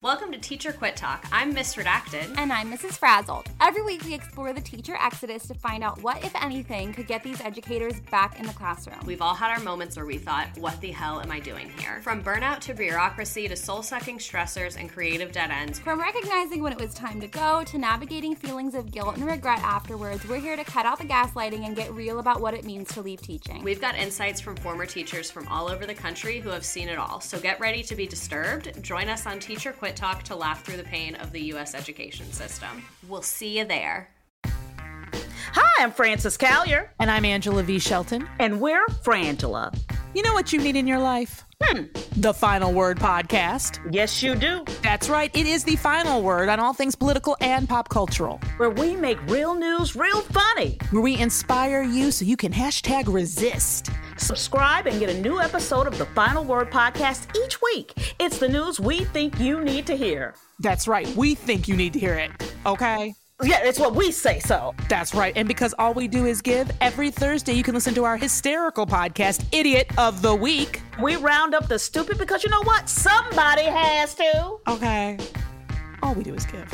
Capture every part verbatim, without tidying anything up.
Welcome to Teacher Quit Talk. I'm Miss Redacted. And I'm Missus Frazzled. Every week we explore the teacher exodus to find out what, if anything, could get these educators back in the classroom. We've all had our moments where we thought, what the hell am I doing here? From burnout to bureaucracy to soul-sucking stressors and creative dead ends. From recognizing when it was time to go to navigating feelings of guilt and regret afterwards, we're here to cut out the gaslighting and get real about what it means to leave teaching. We've got insights from former teachers from all over the country who have seen it all. So get ready to be disturbed. Join us on Teacher Quit Talk to laugh through the pain of the U S education system. We'll see you there. Hi, I'm Frances Callier. And I'm Angela V. Shelton. And we're Frangela. You know what you need in your life? Hmm. The Final Word Podcast. Yes, you do. That's right. It is the final word on all things political and pop cultural. Where we make real news real funny. Where we inspire you so you can hashtag resist. Subscribe and get a new episode of the Final Word Podcast each week. It's the news we think you need to hear. That's right. We think you need to hear it. Okay? Yeah, it's what we say so. That's right. And because all we do is give, every Thursday you can listen to our hysterical podcast, Idiot of the Week. We round up the stupid because you know what? Somebody has to. Okay. All we do is give.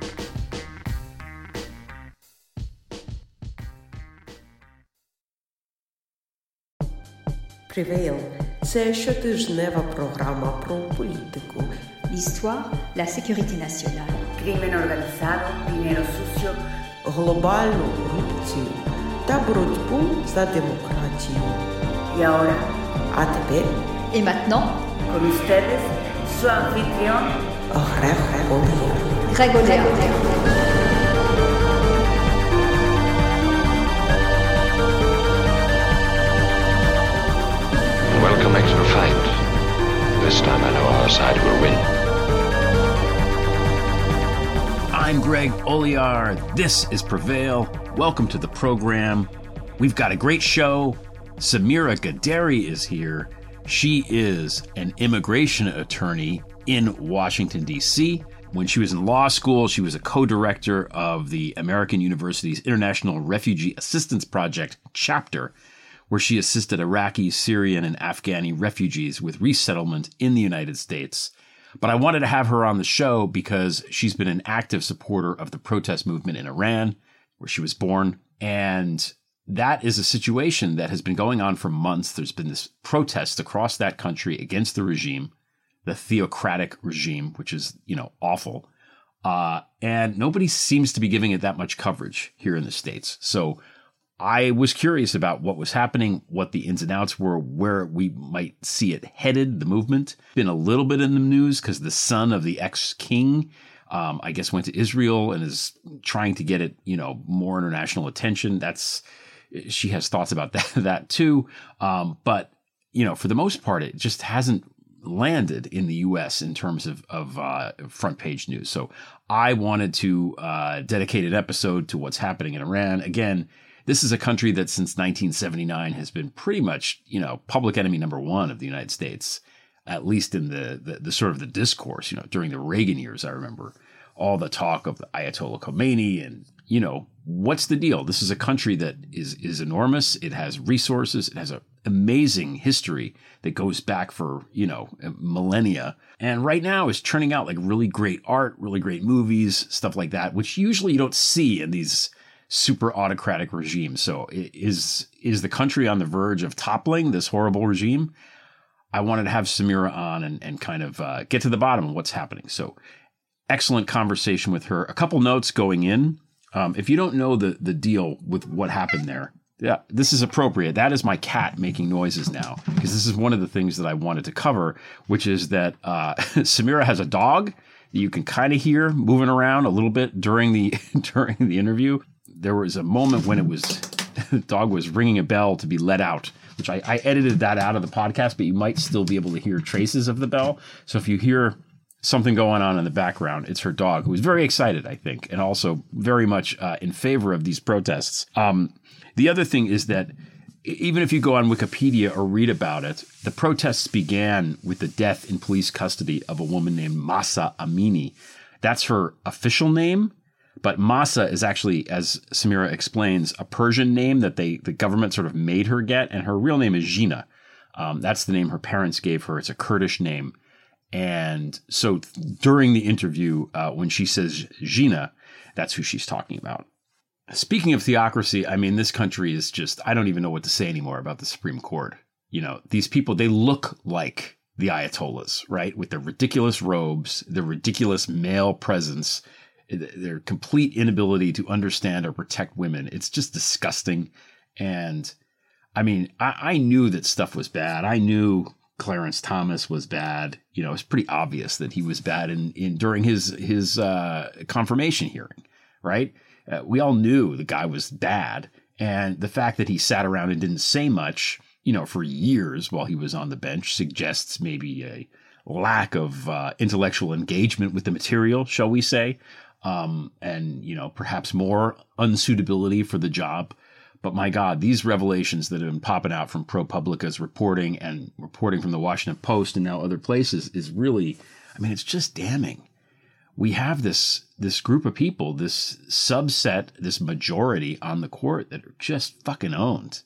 Prevail. Це щотижнева програма про політику. L'histoire, la sécurité nationale. Crimen organizado, dinero sucio. Глобальну корупцію та боротьбу за демократію. Y ahora, а тепер, Et maintenant, con ustedes, su anfitrión, Greg Ollier. Greg Ollier. Welcome makes for fight. This time I know our side will win. I'm Greg Ollier. This is Prevail. Welcome to the program. We've got a great show. Samira Gaderi is here. She is an immigration attorney in Washington, D C. When she was in law school, she was a co-director of the American University's International Refugee Assistance Project chapter, where she assisted Iraqi, Syrian, and Afghani refugees with resettlement in the United States. But I wanted to have her on the show because she's been an active supporter of the protest movement in Iran, where she was born. And that is a situation that has been going on for months. There's been this protest across that country against the regime, the theocratic regime, which is, you know, awful. Uh, and nobody seems to be giving it that much coverage here in the States. So I was curious about what was happening, what the ins and outs were, where we might see it headed, the movement. Been a little bit in the news because the son of the ex-king, um, I guess, went to Israel and is trying to get it, you know, more international attention. That's, she has thoughts about that, that too. Um, but, you know, for the most part, it just hasn't landed in the U S in terms of, of uh, front page news. So I wanted to uh, dedicate an episode to what's happening in Iran. Again, this is a country that since nineteen seventy-nine has been pretty much, you know, public enemy number one of the United States, at least in the, the, the sort of the discourse, you know, during the Reagan years. I remember all the talk of the Ayatollah Khomeini and, you know, what's the deal? This is a country that is, is enormous. It has resources. It has an amazing history that goes back for, you know, millennia. And right now is churning out like really great art, really great movies, stuff like that, which usually you don't see in these super autocratic regime. So is is the country on the verge of toppling this horrible regime? I wanted to have Samira on and, and kind of uh, get to the bottom of what's happening. So excellent conversation with her. A couple notes going in. Um, if you don't know the the deal with what happened there, yeah, this is appropriate. That is my cat making noises now, because this is one of the things that I wanted to cover, which is that uh, Samira has a dog that you can kind of hear moving around a little bit during the during the interview. There was a moment when it was, the dog was ringing a bell to be let out, which I, I edited that out of the podcast, but you might still be able to hear traces of the bell. So if you hear something going on in the background, it's her dog, who was very excited, I think, and also very much uh, in favor of these protests. Um, the other thing is that even if you go on Wikipedia or read about it, the protests began with the death in police custody of a woman named Mahsa Amini. That's her official name. But Mahsa is actually, as Samira explains, a Persian name that they the government sort of made her get, and her real name is Gina. Um, that's the name her parents gave her. It's a Kurdish name. And so during the interview, uh, when she says Gina, that's who she's talking about. Speaking of theocracy, I mean, this country is just, I don't even know what to say anymore about the Supreme Court. You know, these people, they look like the Ayatollahs, right? With their ridiculous robes, their ridiculous male presence, their complete inability to understand or protect women. It's just disgusting. And I mean, I, I knew that stuff was bad. I knew Clarence Thomas was bad. You know, it's pretty obvious that he was bad in, in during his his uh, confirmation hearing, right? Uh, we all knew the guy was bad. And the fact that he sat around and didn't say much, you know, for years while he was on the bench suggests maybe a lack of uh, intellectual engagement with the material, shall we say, um, and, you know, perhaps more unsuitability for the job. But my God, these revelations that have been popping out from ProPublica's reporting and reporting from the Washington Post and now other places is really, I mean, it's just damning. We have this this group of people, this subset, this majority on the court that are just fucking owned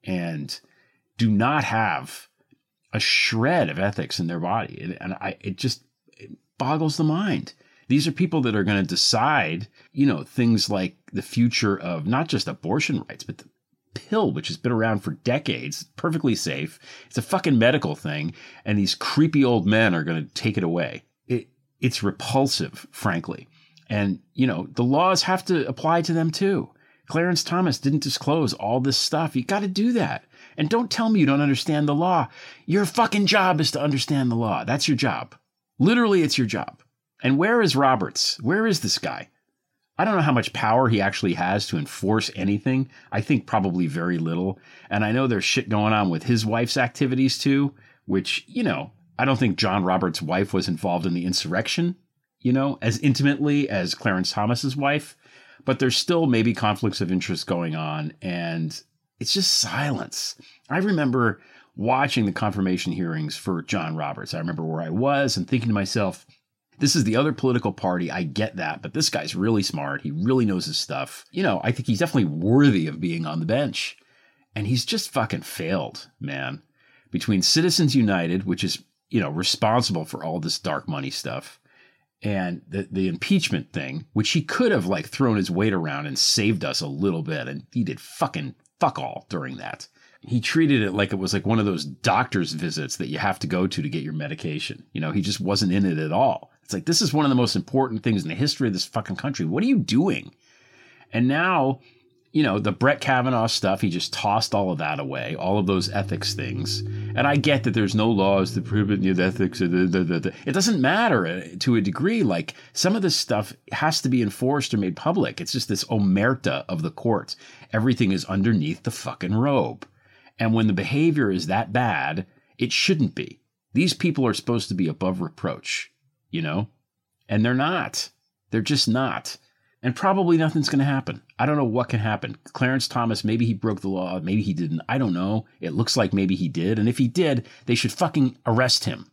and do not have a shred of ethics in their body. And, and I, it just it boggles the mind. These are people that are going to decide, you know, things like the future of not just abortion rights, but the pill, which has been around for decades, perfectly safe. It's a fucking medical thing. And these creepy old men are going to take it away. It, it's repulsive, frankly. And, you know, the laws have to apply to them too. Clarence Thomas didn't disclose all this stuff. You got to do that. And don't tell me you don't understand the law. Your fucking job is to understand the law. That's your job. Literally, it's your job. And where is Roberts? Where is this guy? I don't know how much power he actually has to enforce anything. I think probably very little. And I know there's shit going on with his wife's activities too, which, you know, I don't think John Roberts' wife was involved in the insurrection, you know, as intimately as Clarence Thomas's wife. But there's still maybe conflicts of interest going on. And it's just silence. I remember watching the confirmation hearings for John Roberts. I remember where I was and thinking to myself, this is the other political party. I get that, but this guy's really smart. He really knows his stuff. You know, I think he's definitely worthy of being on the bench. And he's just fucking failed, man. Between Citizens United, which is, you know, responsible for all this dark money stuff, and the, the impeachment thing, which he could have like thrown his weight around and saved us a little bit. And he did fucking fuck all during that. He treated it like it was like one of those doctor's visits that you have to go to to get your medication. You know, he just wasn't in it at all. It's like, this is one of the most important things in the history of this fucking country. What are you doing? And now, you know, the Brett Kavanaugh stuff, he just tossed all of that away, all of those ethics things. And I get that there's no laws that prohibit the ethics. It doesn't matter to a degree. Like, some of this stuff has to be enforced or made public. It's just this omerta of the courts. Everything is underneath the fucking robe. And when the behavior is that bad, it shouldn't be. These people are supposed to be above reproach, you know? And they're not. They're just not. And probably nothing's going to happen. I don't know what can happen. Clarence Thomas, maybe he broke the law. Maybe he didn't. I don't know. It looks like maybe he did. And if he did, they should fucking arrest him.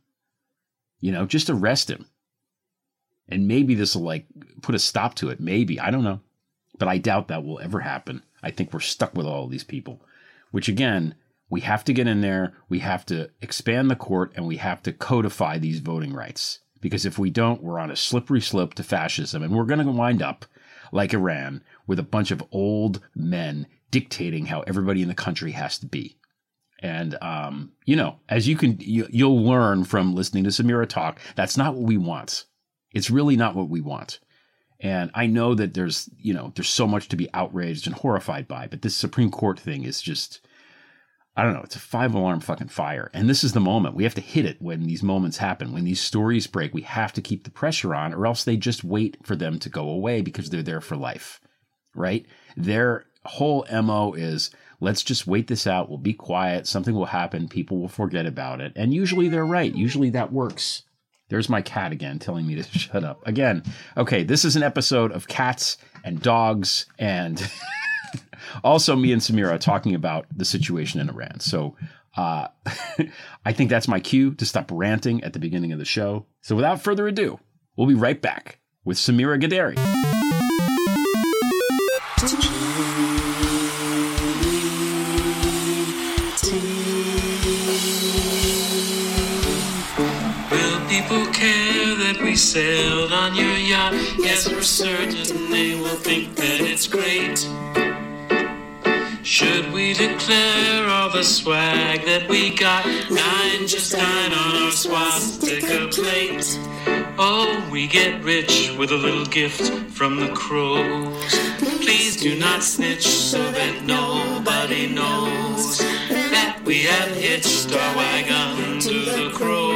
You know, just arrest him. And maybe this will like put a stop to it. Maybe. I don't know. But I doubt that will ever happen. I think we're stuck with all of these people. Which, again, we have to get in there, we have to expand the court, and we have to codify these voting rights. Because if we don't, we're on a slippery slope to fascism, and we're going to wind up like Iran with a bunch of old men dictating how everybody in the country has to be. And, um, you know, as you can, you, you'll learn from listening to Samira talk, that's not what we want. It's really not what we want. And I know that there's, you know, there's so much to be outraged and horrified by, but this Supreme Court thing is just, I don't know, it's a five alarm fucking fire. And this is the moment. We have to hit it when these moments happen. When these stories break, we have to keep the pressure on, or else they just wait for them to go away because they're there for life, right? Their whole M O is, let's just wait this out. We'll be quiet. Something will happen. People will forget about it. And usually they're right. Usually that works. There's my cat again telling me to shut up. Again, okay, this is an episode of cats and dogs and also me and Samira talking about the situation in Iran. So uh, I think that's my cue to stop ranting at the beginning of the show. So without further ado, we'll be right back with Samira Gaderi. Will people we sailed on your yacht. Yes, we're certain they will think that it's great. Should we declare all the swag that we got? Nine just dine on our swastika plate. Oh, we get rich with a little gift from the crows. Please do not snitch so that nobody knows that we have hitched our wagon to the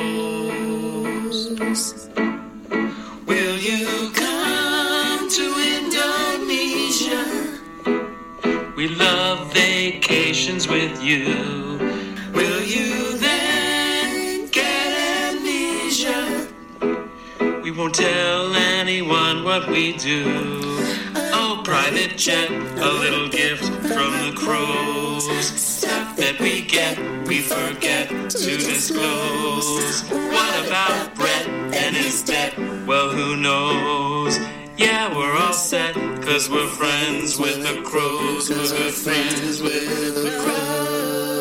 crows. Will you come to Indonesia? We love vacations with you. Will you then get amnesia? We won't tell anyone what we do. Oh, private jet, a little gift from the crows. Stuff that we get, we forget to disclose. What about Brett and his debt? Well, who knows? Yeah, we're all set, cause we're friends with the crows. Cause we're friends with the crows.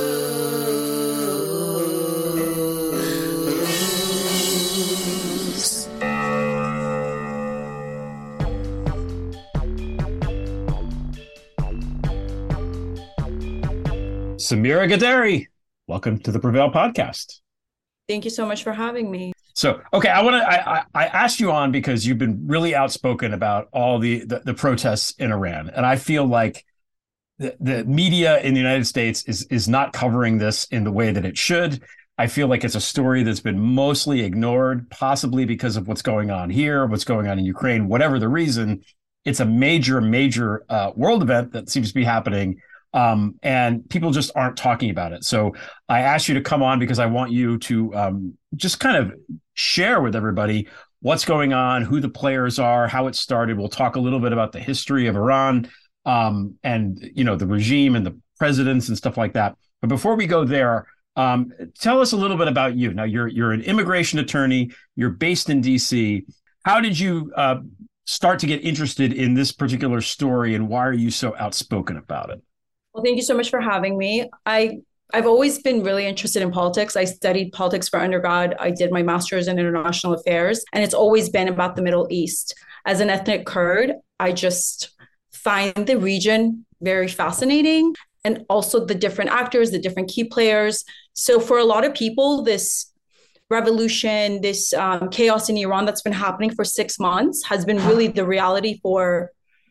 Samira Gaderi, welcome to the Prevail podcast. Thank you so much for having me. So, okay, I want to, I, I, I asked you on because you've been really outspoken about all the, the, the protests in Iran. And I feel like the, the media in the United States is, is not covering this in the way that it should. I feel like it's a story that's been mostly ignored, possibly because of what's going on here, what's going on in Ukraine, whatever the reason. It's a major, major uh, world event that seems to be happening. Um, and people just aren't talking about it. So I asked you to come on because I want you to um, just kind of share with everybody what's going on, who the players are, how it started. We'll talk a little bit about the history of Iran um, and, you know, the regime and the presidents and stuff like that. But before we go there, um, tell us a little bit about you. Now, you're you're an immigration attorney. You're based in D C. How did you uh, start to get interested in this particular story, and why are you so outspoken about it? Well, thank you so much for having me. I, I've always been really interested in politics. I studied politics for undergrad. I did my master's in international affairs, and it's always been about the Middle East. As an ethnic Kurd, I just find the region very fascinating, and also the different actors, the different key players. So for a lot of people, this revolution, this um, chaos in Iran that's been happening for six months has been really the reality for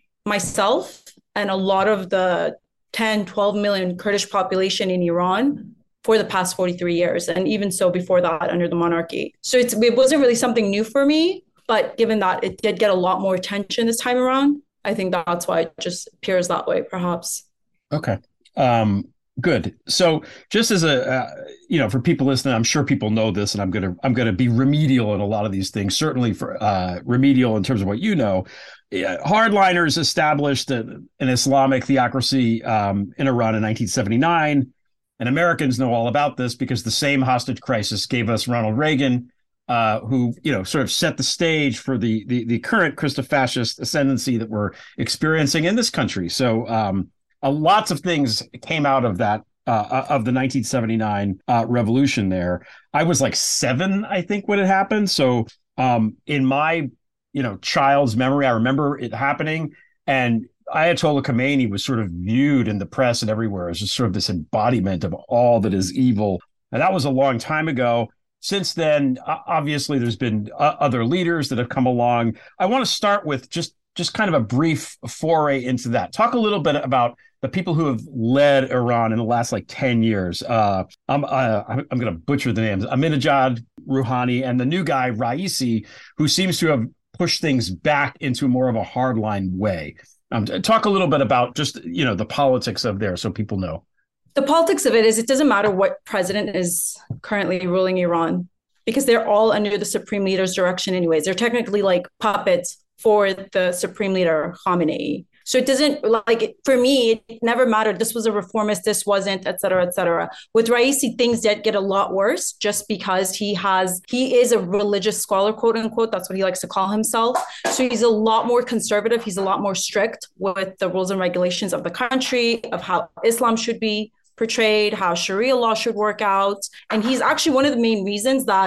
myself and a lot of the ten, twelve million Kurdish population in Iran for the past forty-three years. And even so before that, under the monarchy. So it's, it wasn't really something new for me, but given that it did get a lot more attention this time around, I think that's why it just appears that way, perhaps. Okay. Um, good. So just as a, uh, you know, for people listening, I'm sure people know this, and I'm going to, I'm going to be remedial in a lot of these things, certainly for uh, remedial in terms of what you know. Yeah, hardliners established a, an Islamic theocracy um, in Iran in nineteen seventy-nine, and Americans know all about this because the same hostage crisis gave us Ronald Reagan, uh, who you know sort of set the stage for the the, the current Christo-fascist ascendancy that we're experiencing in this country. So um, uh, lots of things came out of that uh, of the nineteen seventy-nine uh, revolution. There, I was like seven, I think, when it happened. So um, in my you know, child's memory, I remember it happening. And Ayatollah Khomeini was sort of viewed in the press and everywhere as just sort of this embodiment of all that is evil. And that was a long time ago. Since then, obviously, there's been other leaders that have come along. I want to start with just, just kind of a brief foray into that. Talk a little bit about the people who have led Iran in the last like ten years. Uh, I'm uh, I'm going to butcher the names. Ahmadinejad, Rouhani, and the new guy, Raisi, who seems to have push things back into more of a hardline way. Um, talk a little bit about just, you know, the politics of there so people know. The politics of it is it doesn't matter what president is currently ruling Iran because they're all under the supreme leader's direction anyways. They're technically like puppets for the supreme leader, Khamenei. So it doesn't, like, for me, it never mattered. This was a reformist, this wasn't, et cetera, et cetera. With Raisi, things did get a lot worse just because he has, he is a religious scholar, quote unquote. That's what he likes to call himself. So he's a lot more conservative. He's a lot more strict with the rules and regulations of the country, of how Islam should be portrayed, how Sharia law should work out. And he's actually one of the main reasons that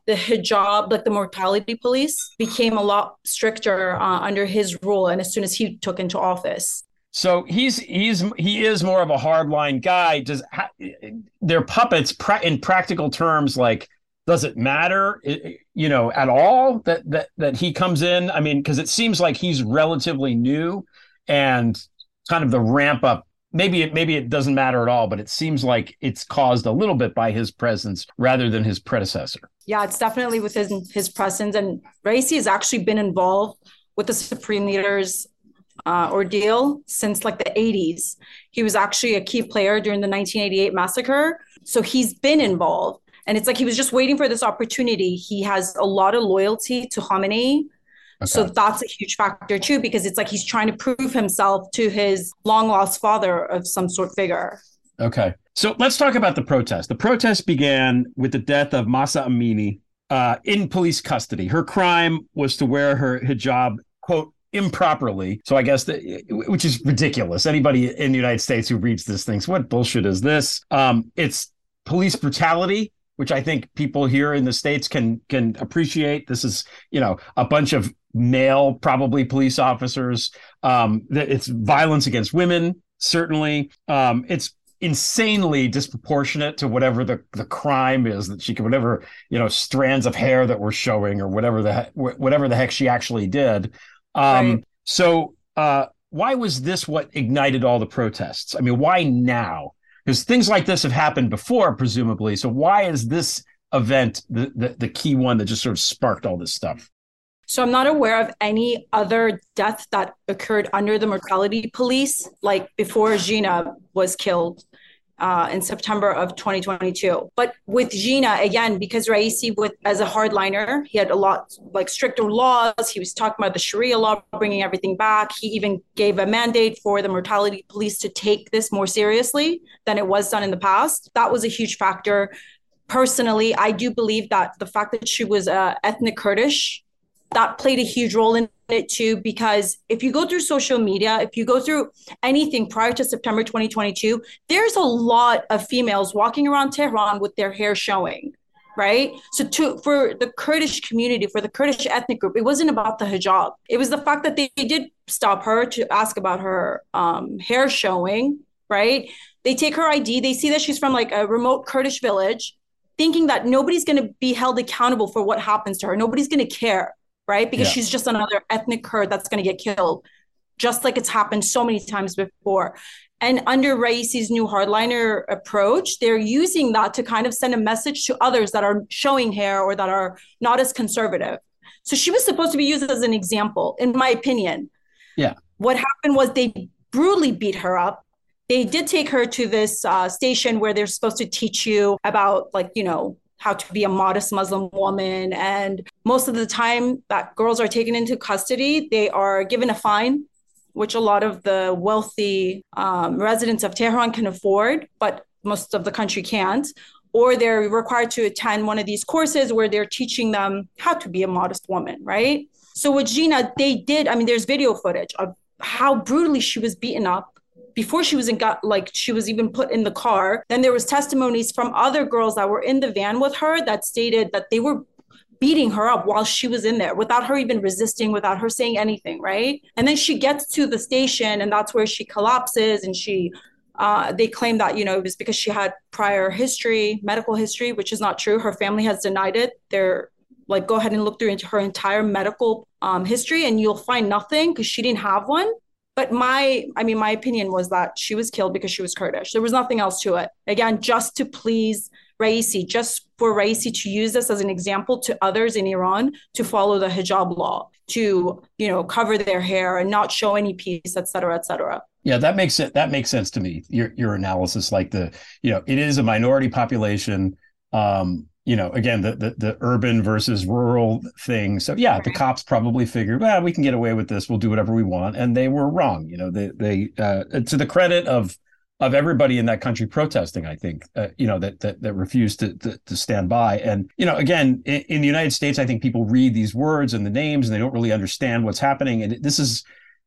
the hijab, like the mortality police, became a lot stricter uh, under his rule, and as soon as he took into office. So he's he's he is more of a hardline guy. Does they're puppets pra- in practical terms? Like, does it matter, you know, at all that that that he comes in? I mean, because it seems like he's relatively new, and kind of the ramp up. Maybe it maybe it doesn't matter at all, but it seems like it's caused a little bit by his presence rather than his predecessor. Yeah, it's definitely with his his presence, and Raisi has actually been involved with the Supreme Leader's Uh, ordeal since like the eighties. He was actually a key player during the nineteen eighty-eight massacre. So he's been involved. And it's like he was just waiting for this opportunity. He has a lot of loyalty to Khamenei. Okay. So that's a huge factor too, because it's like he's trying to prove himself to his long lost father of some sort figure. Okay. So let's talk about the protest. The protest began with the death of Mahsa Amini uh, in police custody. Her crime was to wear her hijab, quote, improperly. So I guess that, which is ridiculous. Anybody in the United States who reads this thinks, what bullshit is this? Um, it's police brutality, which I think people here in the States can can appreciate. This is, you know, a bunch of male, probably police officers. Um, it's violence against women, certainly. Um, it's insanely disproportionate to whatever the, the crime is that she could, whatever, you know, strands of hair that we're showing or whatever the whatever the heck she actually did. Um, right. So uh, why was this what ignited all the protests? I mean, why now? Because things like this have happened before, presumably. So why is this event the, the, the key one that just sort of sparked all this stuff? So I'm not aware of any other death that occurred under the mortality police, like before Gina was killed uh, in September of twenty twenty-two. But with Gina, again, because Raisi, with as a hardliner, he had a lot like stricter laws. He was talking about the Sharia law, bringing everything back. He even gave a mandate for the mortality police to take this more seriously than it was done in the past. That was a huge factor. Personally, I do believe that the fact that she was uh, ethnic Kurdish, that played a huge role in it too, because if you go through social media, if you go through anything prior to September twenty twenty-two, there's a lot of females walking around Tehran with their hair showing, right? So to, for the Kurdish community, for the Kurdish ethnic group, it wasn't about the hijab. It was the fact that they, they did stop her to ask about her um, hair showing, right? They take her I D, they see that she's from like a remote Kurdish village, thinking that nobody's going to be held accountable for what happens to her. Nobody's going to care. Right? Because yeah. she's just another ethnic Kurd that's going to get killed, just like it's happened so many times before. And under Raisi's new hardliner approach, they're using that to kind of send a message to others that are showing hair or that are not as conservative. So she was supposed to be used as an example, in my opinion. Yeah. What happened was they brutally beat her up. They did take her to this uh, station where they're supposed to teach you about, like, you know, how to be a modest Muslim woman. And most of the time that girls are taken into custody, they are given a fine, which a lot of the wealthy um, residents of Tehran can afford, but most of the country can't. Or they're required to attend one of these courses where they're teaching them how to be a modest woman, right? So with Gina, they did, I mean, there's video footage of how brutally she was beaten up before she was in got like she was even put in the car. Then there was testimonies from other girls that were in the van with her that stated that they were beating her up while she was in there without her even resisting, without her saying anything, right? And then she gets to the station and that's where she collapses, and she uh, they claim that, you know, it was because she had prior history, medical history, which is not true. Her family has denied it. They're like, go ahead and look through into her entire medical um, history and you'll find nothing because she didn't have one. But my, I mean, my opinion was that she was killed because she was Kurdish. There was nothing else to it. Again, just to please Raisi, just for Raisi to use this as an example to others in Iran to follow the hijab law, to, you know, cover their hair and not show any peace, et cetera, et cetera. Yeah, that makes it, that makes sense to me. Your your analysis, like the, you know, it is a minority population. Um, you know, again, the, the the urban versus rural thing. So yeah, the cops probably figured, well, we can get away with this. We'll do whatever we want, and they were wrong. You know, they they uh, to the credit of of everybody in that country protesting, I think, uh, you know, that that that refused to, to to stand by. And you know, again, in, in the United States, I think people read these words and the names, and they don't really understand what's happening. And this is,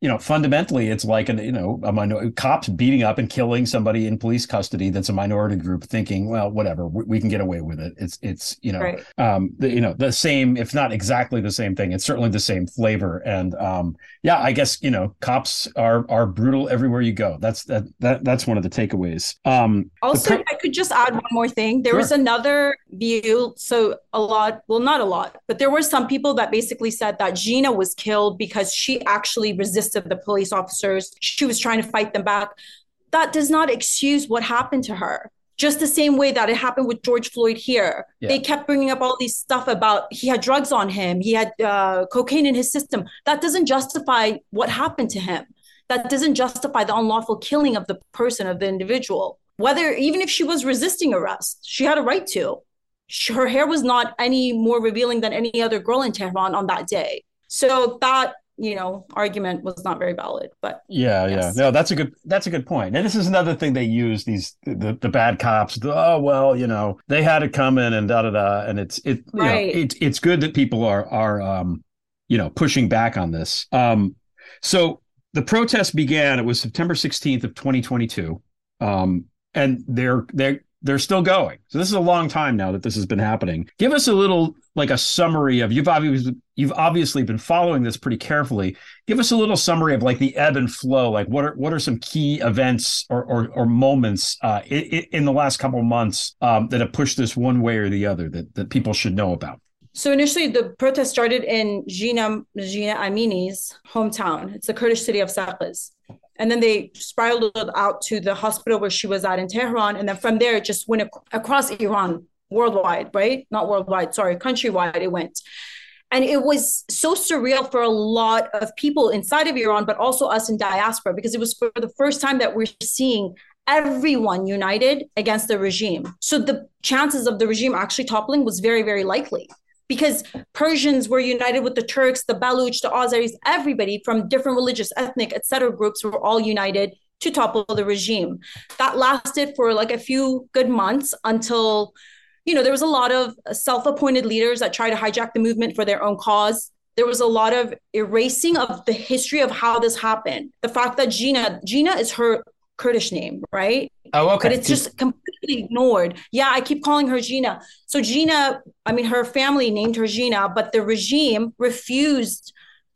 you know, fundamentally, it's like, an, you know, a minor, cops beating up and killing somebody in police custody that's a minority group thinking, well, whatever, we, we can get away with it. It's, it's you know, right. um, the, you know, the same, if not exactly the same thing, it's certainly the same flavor. And um, yeah, I guess, you know, cops are are brutal everywhere you go. That's that, that that's one of the takeaways. Um, also, pro- if I could just add one more thing. There sure. was another view. So a lot, well, not a lot, but there were some people that basically said that Gina was killed because she actually resisted the police officers. She was trying to fight them back. That does not excuse what happened to her. Just the same way that it happened with George Floyd here. Yeah. They kept bringing up all these stuff about he had drugs on him. He had uh, cocaine in his system. That doesn't justify what happened to him. That doesn't justify the unlawful killing of the person, of the individual. Whether, even if she was resisting arrest, she had a right to. Her hair was not any more revealing than any other girl in Tehran on that day. So that, you know, argument was not very valid, but yeah, yes. yeah, no, that's a good, that's a good point. And this is another thing they use, these, the, the bad cops, the, oh, well, you know, they had it coming and da, da, da. And it's, it, right. you know, it, it's good that people are, are, um, you know, pushing back on this. Um, so the protest began, it was September sixteenth of twenty twenty-two. Um, and they're, they're, they're still going. So this is a long time now that this has been happening. Give us a little, like a summary of, you've obviously, you've obviously been following this pretty carefully. Give us a little summary of like the ebb and flow. Like what are, what are some key events or, or, or moments uh, in, in the last couple of months um, that have pushed this one way or the other that, that people should know about? So initially the protest started in Gina, Gina Amini's hometown. It's the Kurdish city of Sakız. And then they spiraled out to the hospital where she was at in Tehran. And then from there, it just went ac- across Iran, worldwide, right? Not worldwide, sorry, countrywide it went. And it was so surreal for a lot of people inside of Iran, but also us in diaspora, because it was for the first time that we're seeing everyone united against the regime. So the chances of the regime actually toppling was very, very likely. Because Persians were united with the Turks, the Baluch, the Azeris, everybody from different religious, ethnic, et cetera groups were all united to topple the regime. That lasted for like a few good months until, you know, there was a lot of self-appointed leaders that tried to hijack the movement for their own cause. There was a lot of erasing of the history of how this happened. The fact that Gina, Gina is her Kurdish name, right? Oh, okay. But it's just completely ignored. Yeah, I keep calling her Gina. So Gina, I mean, her family named her Gina, but the regime refused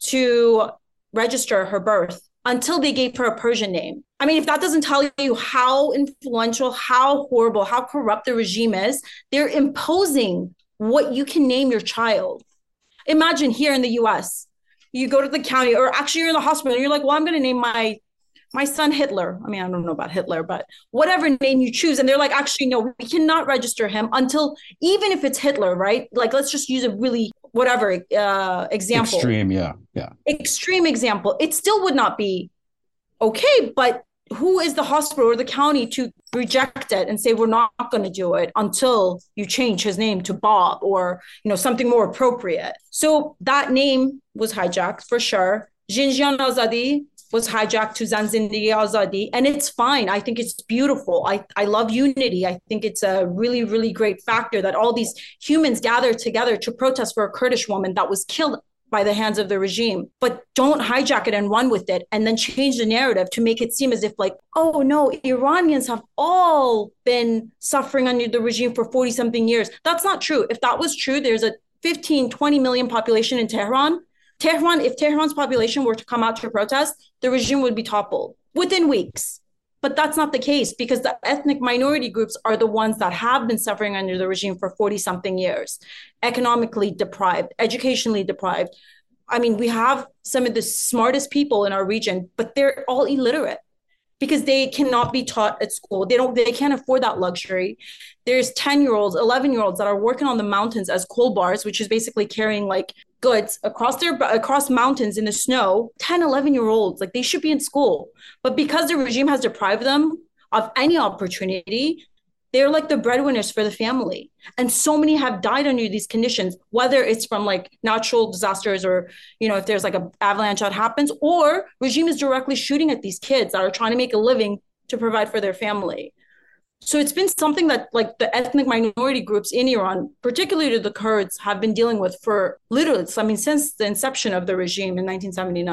to register her birth until they gave her a Persian name. I mean, if that doesn't tell you how influential, how horrible, how corrupt the regime is, they're imposing what you can name your child. Imagine here in the U S, you go to the county, or actually you're in the hospital and you're like, well, I'm going to name my my son Hitler. I mean, I don't know about Hitler, but whatever name you choose. And they're like, actually, no, we cannot register him until, even if it's Hitler, right? Like, let's just use a really, whatever uh, example. Extreme, yeah, yeah. Extreme example. It still would not be okay, but who is the hospital or the county to reject it and say, we're not going to do it until you change his name to Bob or, you know, something more appropriate. So that name was hijacked for sure. Jinjian Azadi was hijacked to Zan Zindagi Azadi, and it's fine. I think it's beautiful. I, I love unity. I think it's a really, really great factor that all these humans gathered together to protest for a Kurdish woman that was killed by the hands of the regime. But don't hijack it and run with it and then change the narrative to make it seem as if like, oh no, Iranians have all been suffering under the regime for forty something years. That's not true. If that was true, there's a fifteen, twenty million population in Tehran. Tehran, if Tehran's population were to come out to protest, the regime would be toppled within weeks. But that's not the case, because the ethnic minority groups are the ones that have been suffering under the regime for forty something years, economically deprived, educationally deprived. I mean, we have some of the smartest people in our region, but they're all illiterate because they cannot be taught at school. They don't, they can't afford that luxury. There's ten year olds, eleven year olds that are working on the mountains as coal bars, which is basically carrying like goods across their across mountains in the snow. ten, eleven year olds, like they should be in school. But because the regime has deprived them of any opportunity, they're like the breadwinners for the family. And so many have died under these conditions, whether it's from like natural disasters or, you know, if there's like an avalanche that happens, or regime is directly shooting at these kids that are trying to make a living to provide for their family. So it's been something that like the ethnic minority groups in Iran, particularly the Kurds, have been dealing with for literally, I mean, since the inception of the regime in nineteen seventy-nine.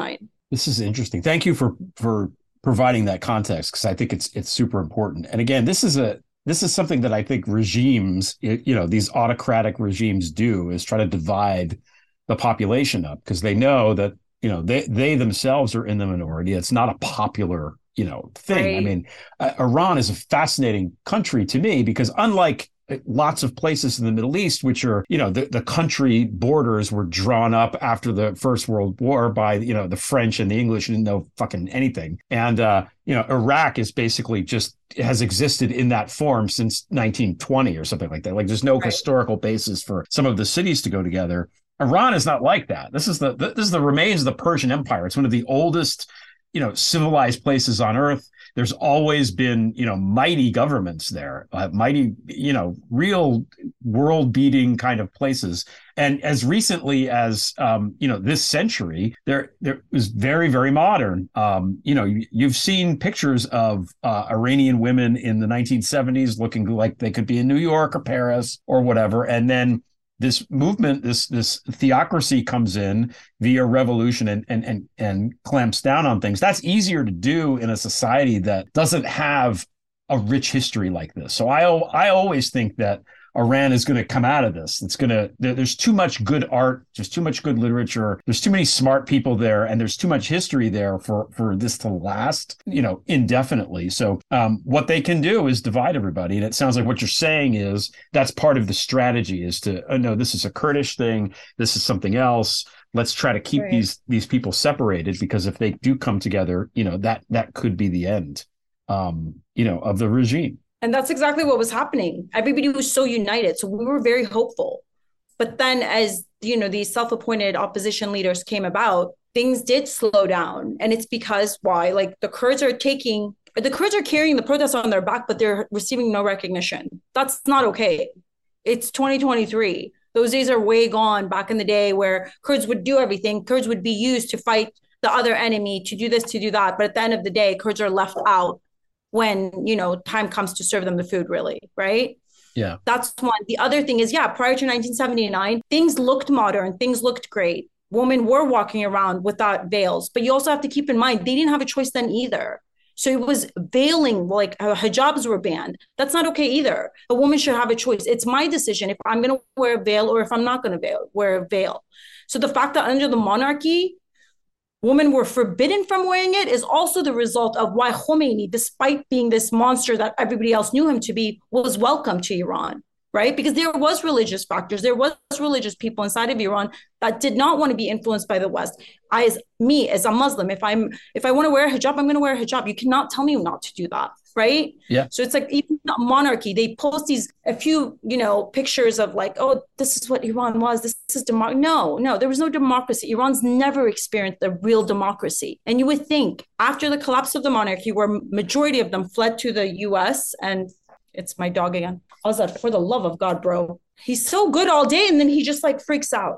This is interesting. Thank you for for providing that context, because I think it's it's super important. And again, this is a this is something that I think regimes, you know, these autocratic regimes do, is try to divide the population up, because they know that, you know, they they themselves are in the minority. It's not a popular, you know, thing. Right. I mean, uh, Iran is a fascinating country to me, because unlike lots of places in the Middle East, which are, you know, the, the country borders were drawn up after the First World War by, you know, the French and the English, didn't know fucking anything. And, uh, you know, Iraq is basically just has existed in that form since nineteen twenty or something like that. Like, there's no right. historical basis for some of the cities to go together. Iran is not like that. This is the, this is the remains of the Persian Empire. It's one of the oldest, you know, civilized places on earth. There's always been, you know, mighty governments there, uh, mighty, you know, real world-beating kind of places. And as recently as, um, you know, this century, there there was very, very modern. Um, you know, you, you've seen pictures of uh, Iranian women in the nineteen seventies looking like they could be in New York or Paris or whatever. And then this movement, this this theocracy comes in via revolution and and and and clamps down on things. That's easier to do in a society that doesn't have a rich history like this. So I I always think that Iran is going to come out of this. It's going to, there, there's too much good art, there's too much good literature, there's too many smart people there, and there's too much history there for, for this to last, you know, indefinitely. So um, what they can do is divide everybody. And it sounds like what you're saying is that's part of the strategy, is to, oh no, this is a Kurdish thing, this is something else. Let's try to keep right. these these people separated, because if they do come together, you know, that that could be the end, um, you know, of the regime. And that's exactly what was happening. Everybody was so united. So we were very hopeful. But then as, you know, these self-appointed opposition leaders came about, things did slow down. And it's because why? Like the Kurds are taking, the Kurds are carrying the protests on their back, but they're receiving no recognition. That's not okay. It's twenty twenty-three. Those days are way gone, back in the day where Kurds would do everything. Kurds would be used to fight the other enemy, to do this, to do that. But at the end of the day, Kurds are left out when, you know, time comes to serve them the food, really, right? Yeah. That's one. The other thing is, yeah, prior to nineteen seventy-nine, things looked modern, things looked great. Women were walking around without veils, but you also have to keep in mind, they didn't have a choice then either. So it was veiling, like uh, hijabs were banned. That's not okay either. A woman should have a choice. It's my decision if I'm going to wear a veil or if I'm not going to wear a veil. So the fact that under the monarchy, women were forbidden from wearing it is also the result of why Khomeini, despite being this monster that everybody else knew him to be, was welcome to Iran, right? Because there was religious factors. There was religious people inside of Iran that did not want to be influenced by the West. I, as me, as a Muslim, if I'm if I want to wear a hijab, I'm going to wear a hijab. You cannot tell me not to do that, right? Yeah. So it's like even the monarchy, they post these a few, you know, pictures of like, oh, this is what Iran was. This, this is democracy. No, no, there was no democracy. Iran's never experienced a real democracy. And you would think after the collapse of the monarchy, where majority of them fled to the U S, and it's my dog again. Azad, for the love of God, bro. He's so good all day, and then he just like freaks out.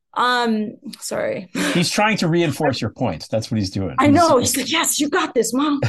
Um, sorry. He's trying to reinforce your point. That's what he's doing. I know. He's like, yes, you got this, Mom.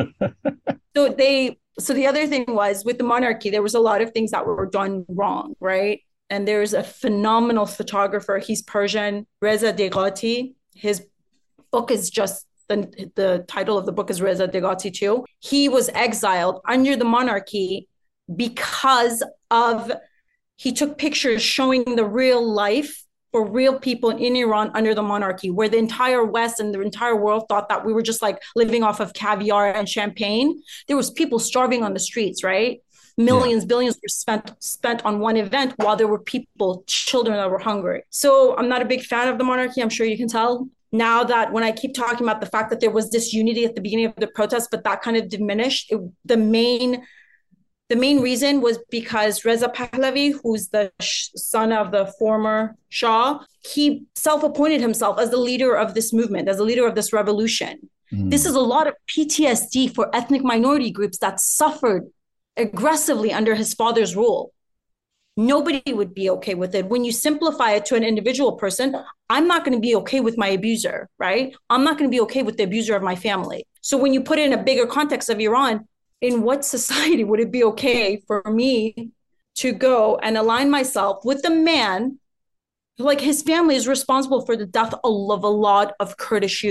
so they, so the other thing was with the monarchy, there was a lot of things that were done wrong, right? And there's a phenomenal photographer. He's Persian, Reza Deghati. His book is just, the, the title of the book is Reza Deghati too. He was exiled under the monarchy because of, he took pictures showing the real life for real people in Iran under the monarchy, where the entire West and the entire world thought that we were just like living off of caviar and champagne. There was people starving on the streets, right? Millions, yeah. billions were spent spent on one event while there were people, children that were hungry. So I'm not a big fan of the monarchy. I'm sure you can tell. Now that when I keep talking about the fact that there was this unity at the beginning of the protest, but that kind of diminished, it, the main The main reason was because Reza Pahlavi, who's the sh- son of the former Shah, he self-appointed himself as the leader of this movement, as the leader of this revolution. Mm. This is a lot of P T S D for ethnic minority groups that suffered aggressively under his father's rule. Nobody would be okay with it. When you simplify it to an individual person, I'm not going to be okay with my abuser, right? I'm not going to be okay with the abuser of my family. So when you put it in a bigger context of Iran, in what society would it be okay for me to go and align myself with the man, like his family is responsible for the death of a lot of Kurdish youth.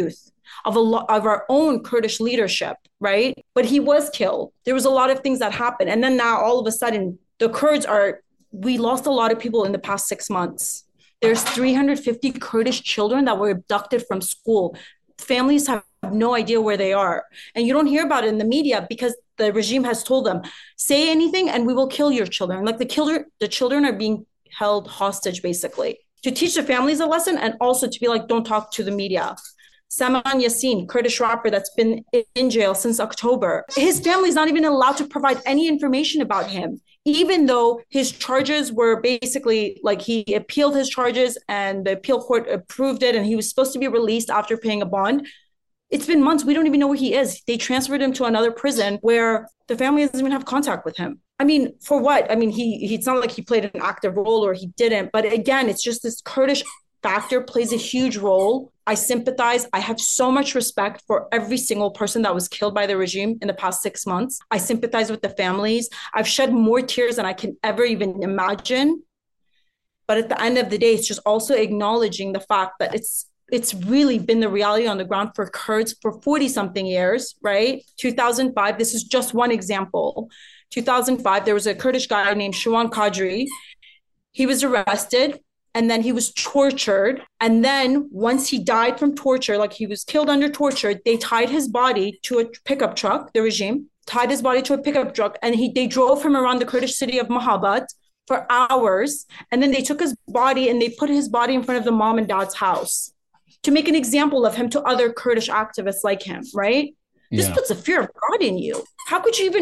of a lot of our own Kurdish leadership, right? But he was killed. There was a lot of things that happened. And then now all of a sudden, the Kurds are, we lost a lot of people in the past six months. There's three hundred fifty Kurdish children that were abducted from school. Families have no idea where they are. And you don't hear about it in the media because the regime has told them, say anything and we will kill your children. Like the children, the children are being held hostage, basically, to teach the families a lesson and also to be like, don't talk to the media. Saman Yassin, Kurdish rapper that's been in jail since October. His family's not even allowed to provide any information about him, even though his charges were basically like he appealed his charges and the appeal court approved it and he was supposed to be released after paying a bond. It's been months. We don't even know where he is. They transferred him to another prison where the family doesn't even have contact with him. I mean, for what? I mean, he, he it's not like he played an active role or he didn't. But again, it's just this Kurdish factor plays a huge role. I sympathize. I have so much respect for every single person that was killed by the regime in the past six months. I sympathize with the families. I've shed more tears than I can ever even imagine. But at the end of the day, it's just also acknowledging the fact that it's It's really been the reality on the ground for Kurds for forty something years, right? two thousand five, this is just one example. two thousand five, there was a Kurdish guy named Shawan Qadri. He was arrested and then he was tortured. And then once he died from torture, like he was killed under torture, they tied his body to a pickup truck, the regime tied his body to a pickup truck and he they drove him around the Kurdish city of Mahabat for hours. And then they took his body and they put his body in front of the mom and dad's house to make an example of him to other Kurdish activists like him, right? Yeah. This puts a fear of God in you. How could you even,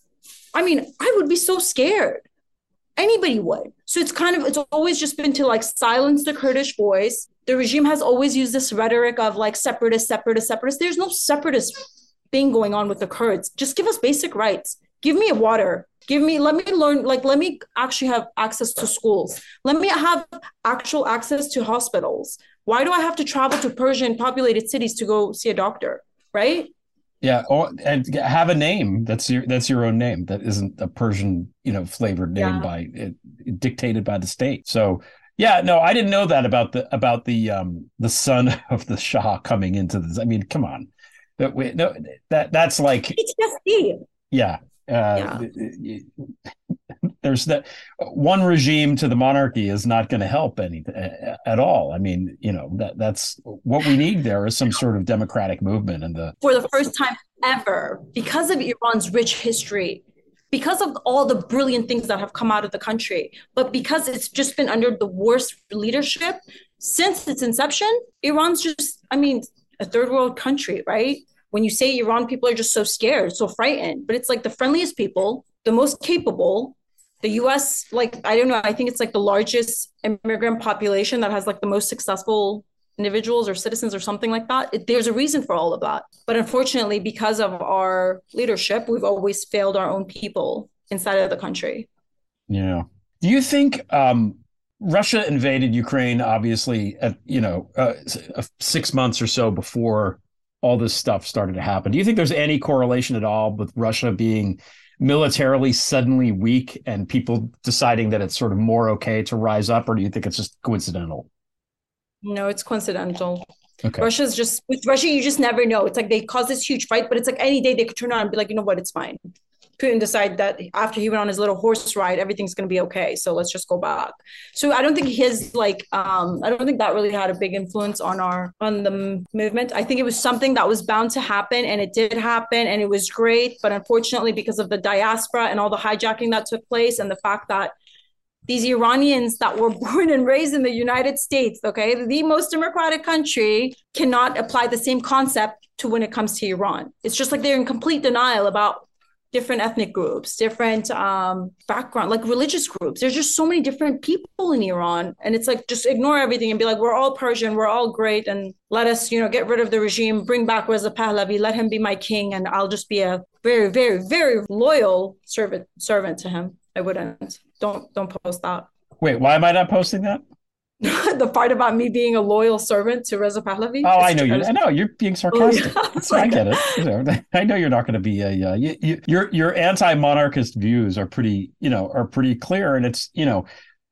I mean, I would be so scared. Anybody would. So it's kind of, it's always just been to like silence the Kurdish voice. The regime has always used this rhetoric of like separatist, separatist, separatist. There's no separatist thing going on with the Kurds. Just give us basic rights. Give me a water. Give me, let me learn, like, let me actually have access to schools. Let me have actual access to hospitals. Why do I have to travel to Persian populated cities to go see a doctor, right? Yeah, or, and have a name that's your that's your own name that isn't a Persian, you know, flavored name yeah. by it, dictated by the state. So yeah, no, I didn't know that about the about the um the son of the Shah coming into this. I mean, come on, that we, no that that's like P T S D. Yeah. Uh, yeah. There's that one regime to the monarchy is not going to help any at all. I mean, you know, that that's what we need. There is some sort of democratic movement in the for the first time ever, because of Iran's rich history, because of all the brilliant things that have come out of the country, but because it's just been under the worst leadership since its inception. Iran's just, I mean, a third world country, right? When you say Iran, people are just so scared, so frightened, but it's like the friendliest people, the most capable. The U S, like, I don't know, I think it's like the largest immigrant population that has like the most successful individuals or citizens or something like that. It, there's a reason for all of that. But unfortunately, because of our leadership, we've always failed our own people inside of the country. Yeah. Do you think um, Russia invaded Ukraine, obviously, at, you know, uh, six months or so before all this stuff started to happen? Do you think there's any correlation at all with Russia being militarily suddenly weak and people deciding that it's sort of more okay to rise up, or do you think it's just coincidental? No, it's coincidental. Okay. Russia's just, with Russia, you just never know. It's like they cause this huge fight, but it's like any day they could turn on and be like, you know what, it's fine. Putin decide that after he went on his little horse ride, everything's going to be okay. So let's just go back. So I don't think his like, um, I don't think that really had a big influence on our, on the movement. I think it was something that was bound to happen and it did happen and it was great. But unfortunately, because of the diaspora and all the hijacking that took place and the fact that these Iranians that were born and raised in the United States, okay, the most democratic country, cannot apply the same concept to when it comes to Iran. It's just like they're in complete denial about different ethnic groups, different um, background, like religious groups. There's just so many different people in Iran. And it's like, just ignore everything and be like, we're all Persian, we're all great. And let us, you know, get rid of the regime, bring back Reza Pahlavi, let him be my king. And I'll just be a very, very, very loyal servant servant to him. I wouldn't. Don't, don't post that. Wait, why am I not posting that? The part about me being a loyal servant to Reza Pahlavi. Oh, I know you. I know you're being sarcastic. Oh, yeah. So I get it. You know, I know you're not going to be a. Uh, you, you, your your anti-monarchist views are pretty, you know, are pretty clear, and it's, you know,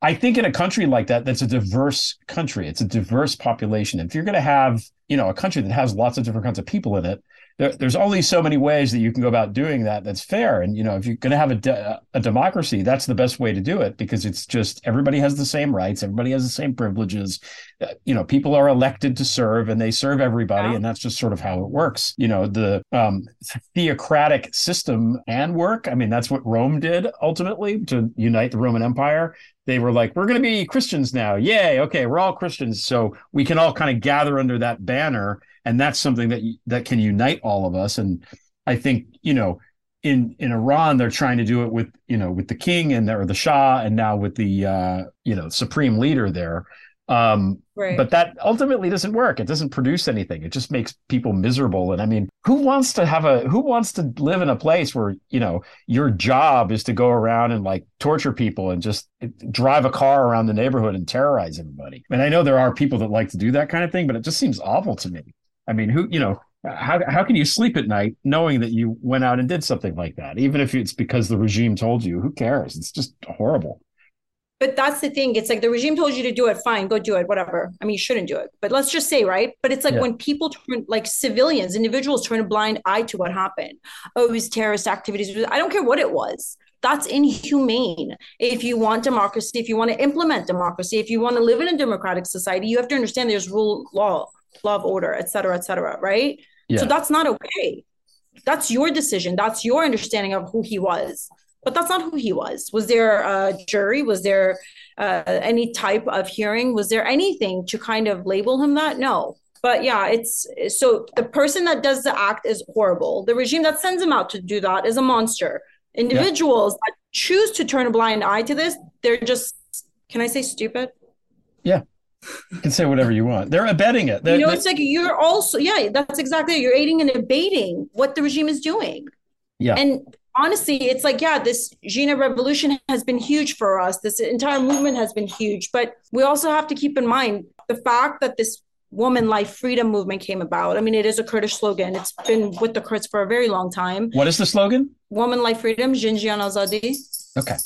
I think in a country like that, that's a diverse country. It's a diverse population. If you're going to have, you know, a country that has lots of different kinds of people in it, there, there's only so many ways that you can go about doing that. That's fair. And, you know, if you're going to have a, de- a democracy, that's the best way to do it, because it's just everybody has the same rights. Everybody has the same privileges. Uh, you know, people are elected to serve and they serve everybody. Yeah. And that's just sort of how it works. You know, the um, theocratic system can work. I mean, that's what Rome did ultimately to unite the Roman Empire. They were like, we're going to be Christians now. Yay. Okay. We're all Christians. So we can all kind of gather under that banner. And that's something that that can unite all of us. And I think, you know, in, in Iran, they're trying to do it with, you know, with the king and or the Shah, and now with the, uh, you know, supreme leader there. Um, right. But that ultimately doesn't work. It doesn't produce anything. It just makes people miserable. And I mean, who wants to have a who wants to live in a place where, you know, your job is to go around and like torture people and just drive a car around the neighborhood and terrorize everybody? And I know there are people that like to do that kind of thing, but it just seems awful to me. I mean, who, you know, how how can you sleep at night knowing that you went out and did something like that? Even if it's because the regime told you, who cares? It's just horrible. But that's the thing. It's like the regime told you to do it. Fine, go do it, whatever. I mean, you shouldn't do it. But let's just say, right? But it's like yeah. when people turn, like civilians, individuals turn a blind eye to what happened. Oh, it was terrorist activities. I don't care what it was. That's inhumane. If you want democracy, if you want to implement democracy, if you want to live in a democratic society, you have to understand there's rule, law, law of order, et cetera, et cetera, right? Yeah. So that's not okay. That's your decision. That's your understanding of who he was. But that's not who he was. Was there a jury? Was there uh, any type of hearing? Was there anything to kind of label him that? No. But yeah, it's so the person that does the act is horrible. The regime that sends him out to do that is a monster. Individuals yeah. that choose to turn a blind eye to this, they're just, can I say stupid? Yeah. You can say whatever you want. They're abetting it. They're, you know, they're... it's like you're also, yeah, that's exactly it. You're aiding and abetting what the regime is doing. Yeah. And honestly, it's like, yeah, this Jina revolution has been huge for us. This entire movement has been huge. But we also have to keep in mind the fact that this woman life freedom movement came about. I mean, it is a Kurdish slogan. It's been with the Kurds for a very long time. What is the slogan? Woman life freedom, Jin Jiyan Azadi. Okay.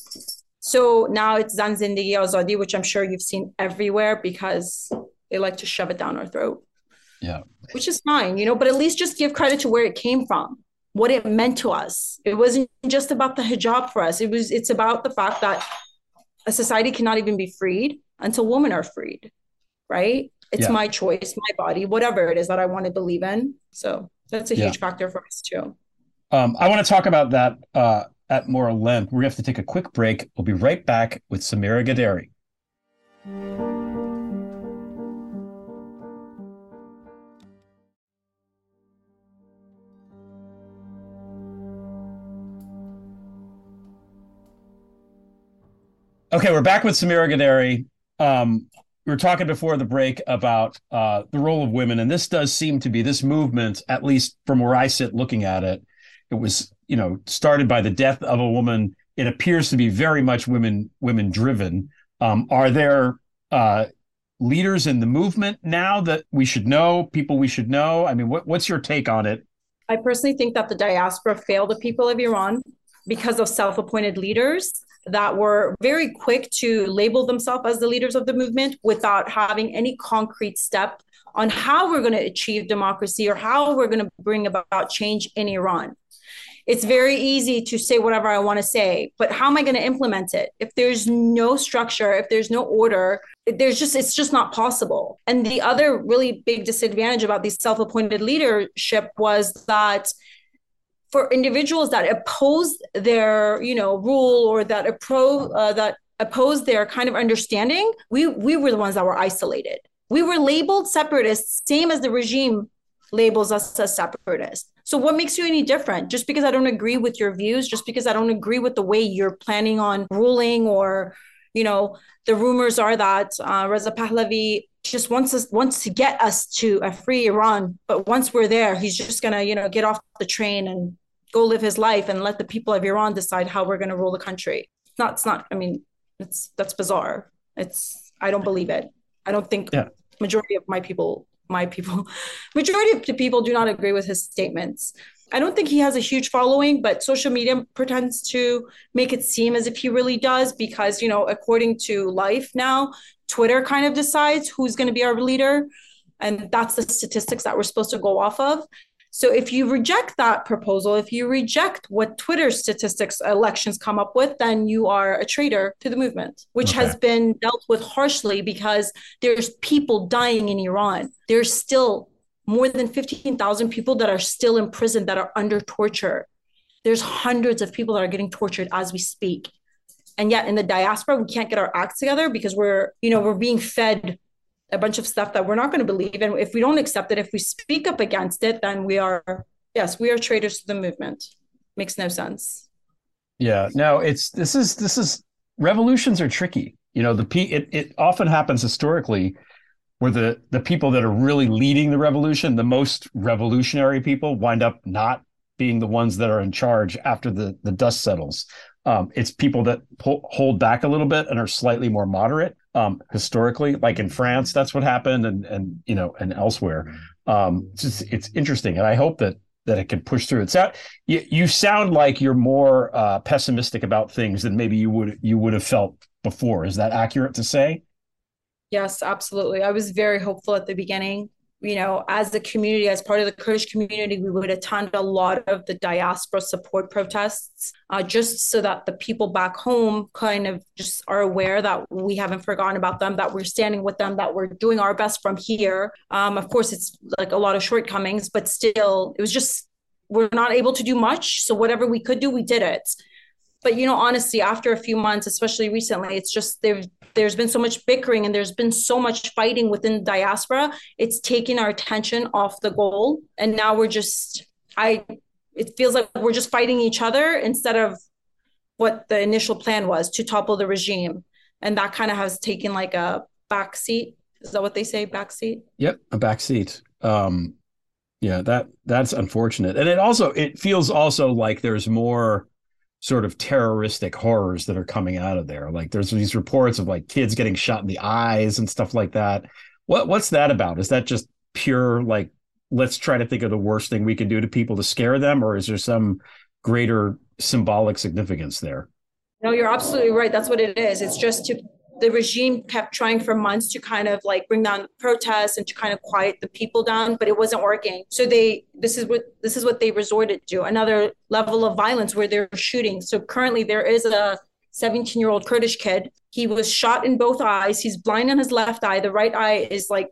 So now it's Zan Zindagi Azadi, which I'm sure you've seen everywhere because they like to shove it down our throat. Yeah. Which is fine, you know, but at least just give credit to where it came from. What it meant to us. It wasn't just about the hijab for us. It was, it's about the fact that a society cannot even be freed until women are freed, right? It's yeah. my choice, my body, whatever it is that I want to believe in. So that's a huge yeah. factor for us too. Um, I want to talk about that uh, at more length. We have to take a quick break. We'll be right back with Samira Gaderi. Okay, we're back with Samira Gaderi. Um, we were talking before the break about uh, the role of women, and this does seem to be this movement, at least from where I sit looking at it. It was, you know, started by the death of a woman. It appears to be very much women women driven. Um, are there uh, leaders in the movement now that we should know? People we should know? I mean, what, what's your take on it? I personally think that the diaspora failed the people of Iran because of self-appointed leaders that were very quick to label themselves as the leaders of the movement without having any concrete step on how we're going to achieve democracy or how we're going to bring about change in Iran. It's very easy to say whatever I want to say, but how am I going to implement it? If there's no structure, if there's no order, there's just, it's just not possible. And the other really big disadvantage about these self-appointed leadership was that for individuals that oppose their, you know, rule or that appro uh, that oppose their kind of understanding, we we were the ones that were isolated. We were labeled separatists, same as the regime labels us as separatists. So what makes you any different? Just because I don't agree with your views, just because I don't agree with the way you're planning on ruling, or, you know, the rumors are that uh, Reza Pahlavi just wants us wants to get us to a free Iran, but once we're there, he's just gonna, you know, get off the train and go live his life and let the people of Iran decide how we're going to rule the country. It's not, it's not, I mean, it's, that's bizarre. It's, I don't believe it. I don't think yeah. majority of my people, my people, majority of the people do not agree with his statements. I don't think he has a huge following, but social media pretends to make it seem as if he really does because, you know, according to Life now, Twitter kind of decides who's going to be our leader. And that's the statistics that we're supposed to go off of. So if you reject that proposal, if you reject what Twitter statistics elections come up with, then you are a traitor to the movement, which okay. has been dealt with harshly because there's people dying in Iran. There's still more than fifteen thousand people that are still in prison that are under torture. There's hundreds of people that are getting tortured as we speak. And yet in the diaspora, we can't get our acts together because we're, you know, we're being fed a bunch of stuff that we're not going to believe. And if we don't accept it, if we speak up against it, then we are, yes, we are traitors to the movement. Makes no sense. Yeah, no, it's, this is, this is, revolutions are tricky. You know, the P, it, it often happens historically where the, the people that are really leading the revolution, the most revolutionary people, wind up not being the ones that are in charge after the, the dust settles. Um, it's people that pull, hold back a little bit and are slightly more moderate. Um, historically, like in France, that's what happened, and and you know, and elsewhere. Um, it's just, it's interesting, and I hope that that it can push through. It's out. You, you sound like you're more uh, pessimistic about things than maybe you would you would have felt before. Is that accurate to say? Yes, absolutely. I was very hopeful at the beginning. You know, as the community, as part of the Kurdish community, we would attend a lot of the diaspora support protests, uh, just so that the people back home kind of just are aware that we haven't forgotten about them, that we're standing with them, that we're doing our best from here. Um, of course, it's like a lot of shortcomings, but still, it was just, we're not able to do much. So whatever we could do, we did it. But, you know, honestly, after a few months, especially recently, it's just there's there's been so much bickering and there's been so much fighting within the diaspora. It's taken our attention off the goal. And now we're just, I, it feels like we're just fighting each other instead of what the initial plan was, to topple the regime. And that kind of has taken like a backseat. Is that what they say? Backseat? Yep, a backseat. Um, yeah, that that's unfortunate. And it also, it feels also like there's more sort of terroristic horrors that are coming out of there. Like there's these reports of like kids getting shot in the eyes and stuff like that. What what's that about? Is that just pure like, let's try to think of the worst thing we can do to people to scare them, or is there some greater symbolic significance there? No, you're absolutely right. That's what it is. It's just to, the regime kept trying for months to kind of like bring down the protests and to kind of quiet the people down, but it wasn't working. So they, this is what, this is what they resorted to, another level of violence where they're shooting. So currently there is a seventeen year old Kurdish kid. He was shot in both eyes. He's blind in his left eye. The right eye is like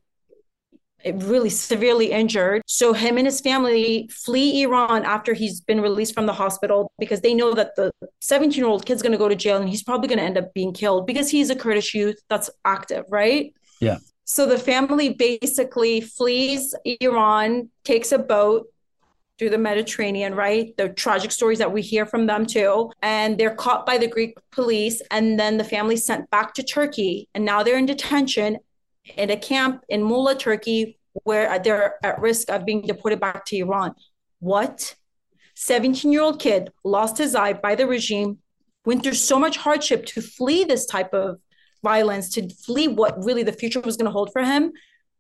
really severely injured. So him and his family flee Iran after he's been released from the hospital because they know that the seventeen year old kid's going to go to jail and he's probably going to end up being killed because he's a Kurdish youth that's active, right? Yeah. So the family basically flees Iran, takes a boat through the Mediterranean, right? The tragic stories that we hear from them too. And they're caught by the Greek police. And then the family sent back to Turkey. And now they're in detention in a camp in Muğla, Turkey, where they're at risk of being deported back to Iran. What? seventeen year old kid lost his eye by the regime, went through so much hardship to flee this type of violence, to flee what really the future was going to hold for him,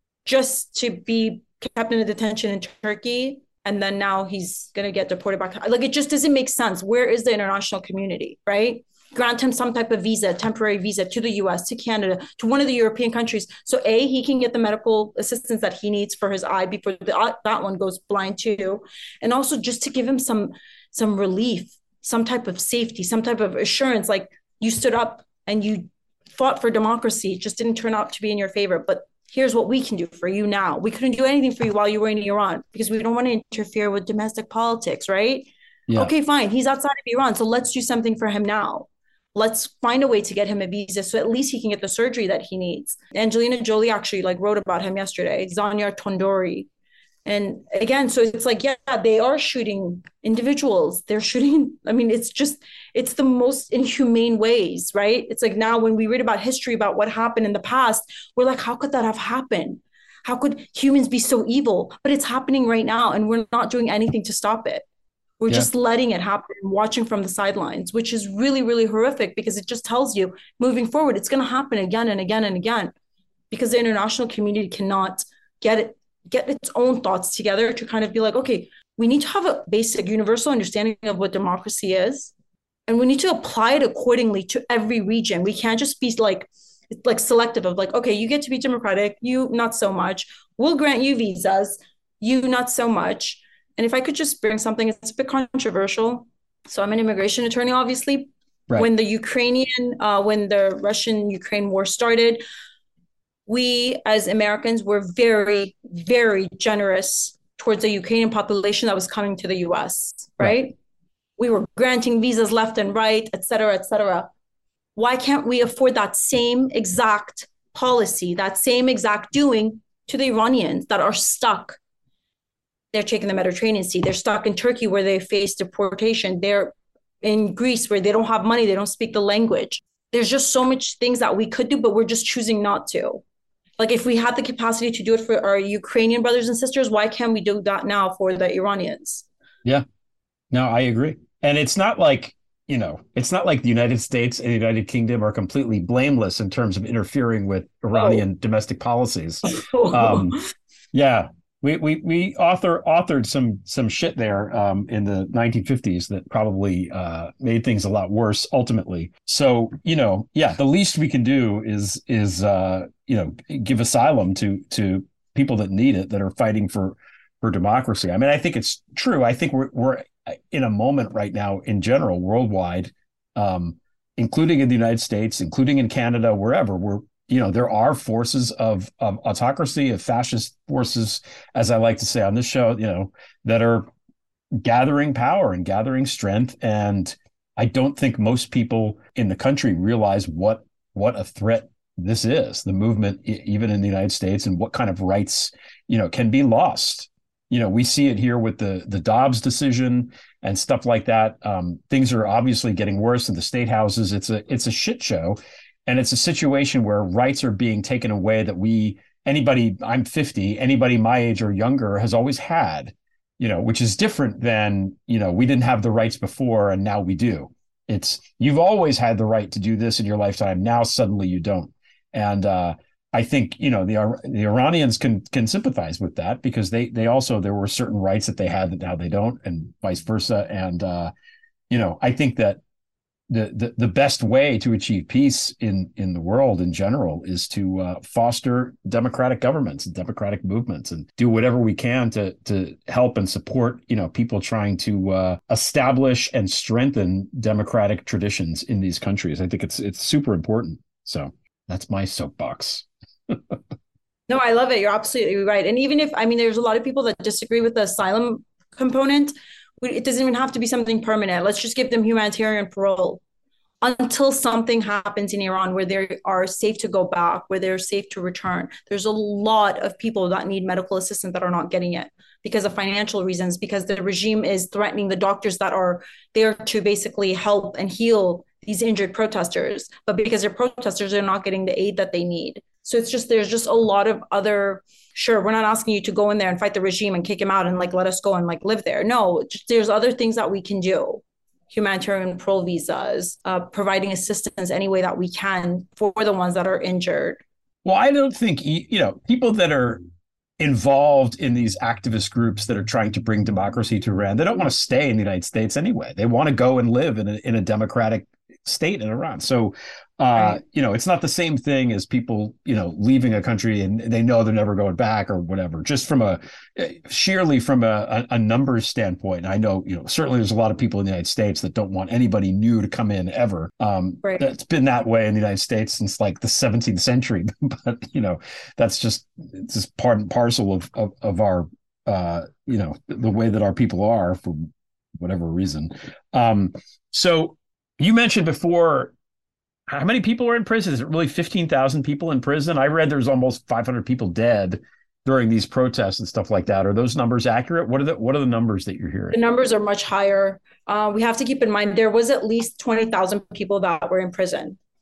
just to be kept in a detention in Turkey. And then now he's going to get deported back. Like, it just doesn't make sense. Where is the international community, right? Grant him some type of visa, temporary visa to the U S, to Canada, to one of the European countries. So A, he can get the medical assistance that he needs for his eye before the, that one goes blind too. And also just to give him some, some relief, some type of safety, some type of assurance. Like, you stood up and you fought for democracy. It just didn't turn out to be in your favor. But here's what we can do for you now. We couldn't do anything for you while you were in Iran because we don't want to interfere with domestic politics, right? Yeah. Okay, fine. He's outside of Iran. So let's do something for him now. Let's find a way to get him a visa so at least he can get the surgery that he needs. Angelina Jolie actually like wrote about him yesterday, Zanyar Tondori. And again, so it's like, yeah, they are shooting individuals. They're shooting, I mean, it's just, it's the most inhumane ways, right? It's like now when we read about history, about what happened in the past, we're like, how could that have happened? How could humans be so evil? But it's happening right now and we're not doing anything to stop it. We're yeah. just letting it happen and watching from the sidelines, which is really, really horrific because it just tells you moving forward, it's going to happen again and again and again because the international community cannot get it, get its own thoughts together to kind of be like, okay, we need to have a basic universal understanding of what democracy is. And we need to apply it accordingly to every region. We can't just be like, like selective of like, okay, you get to be democratic, you not so much. We'll grant you visas, you not so much. And if I could just bring something, it's a bit controversial. So I'm an immigration attorney, obviously. Right. When the Ukrainian, uh, when the Russian-Ukraine war started, we as Americans were very, very generous towards the Ukrainian population that was coming to the U S, right? right? We were granting visas left and right, et cetera, et cetera. Why can't we afford that same exact policy, that same exact doing to the Iranians that are stuck? They're taking the Mediterranean Sea. They're stuck in Turkey where they face deportation. They're in Greece where they don't have money. They don't speak the language. There's just so much things that we could do, but we're just choosing not to. Like if we had the capacity to do it for our Ukrainian brothers and sisters, why can't we do that now for the Iranians? Yeah, no, I agree. And it's not like, you know, it's not like the United States and the United Kingdom are completely blameless in terms of interfering with Iranian oh. domestic policies. Um, yeah, we we we author authored some some shit there um, in the nineteen fifties that probably uh, made things a lot worse ultimately. So, you know, yeah, the least we can do is is uh, you know, give asylum to to people that need it, that are fighting for for democracy. I mean, I think it's true. I think we're we're in a moment right now in general, worldwide, um, including in the United States, including in Canada, wherever, we're, you know, there are forces of, of autocracy, of fascist forces, as I like to say on this show, you know, that are gathering power and gathering strength. And I don't think most people in the country realize what what a threat this is, the movement, even in the United States, and what kind of rights, you know, can be lost. You know, we see it here with the the Dobbs decision and stuff like that. Um, things are obviously getting worse in the state houses. It's a it's a shit show, and it's a situation where rights are being taken away that we anybody I'm fifty, anybody my age or younger has always had. You know, which is different than, you know, we didn't have the rights before and now we do. It's you've always had the right to do this in your lifetime. Now suddenly you don't, and uh, I think, you know, the the Iranians can can sympathize with that, because they they also, there were certain rights that they had that now they don't, and vice versa. And uh, you know, I think that the, the the best way to achieve peace in in the world in general is to uh, foster democratic governments and democratic movements, and do whatever we can to to help and support, you know, people trying to uh, establish and strengthen democratic traditions in these countries. I think it's it's super important. So that's my soapbox. No, I love it. You're absolutely right. And even if, I mean, there's a lot of people that disagree with the asylum component. It doesn't even have to be something permanent. Let's just give them humanitarian parole until something happens in Iran where they are safe to go back, where they're safe to return. There's a lot of people that need medical assistance that are not getting it because of financial reasons, because the regime is threatening the doctors that are there to basically help and heal these injured protesters. But because they're protesters, they're not getting the aid that they need. So it's just, there's just a lot of other, sure, we're not asking you to go in there and fight the regime and kick him out and like, let us go and like live there. No, just, there's other things that we can do. Humanitarian parole visas, uh, providing assistance any way that we can for the ones that are injured. Well, I don't think, you know, people that are involved in these activist groups that are trying to bring democracy to Iran, they don't want to stay in the United States anyway. They want to go and live in a, in a democratic state in Iran. So, uh, right. you know, it's not the same thing as people, you know, leaving a country and they know they're never going back or whatever, just from a sheerly from a, a, a numbers standpoint. And I know, you know, certainly there's a lot of people in the United States that don't want anybody new to come in ever. Um, right. It's been that way in the United States since like the seventeenth century. But, you know, that's just, it's just part and parcel of, of, of our, uh, you know, the way that our people are for whatever reason. Um, so you mentioned before, how many people are in prison? Is it really fifteen thousand people in prison? I read there's almost five hundred people dead during these protests and stuff like that. Are those numbers accurate? What are the what are the numbers that you're hearing? The numbers are much higher. Uh, we have to keep in mind there was at least twenty thousand people that were in prison.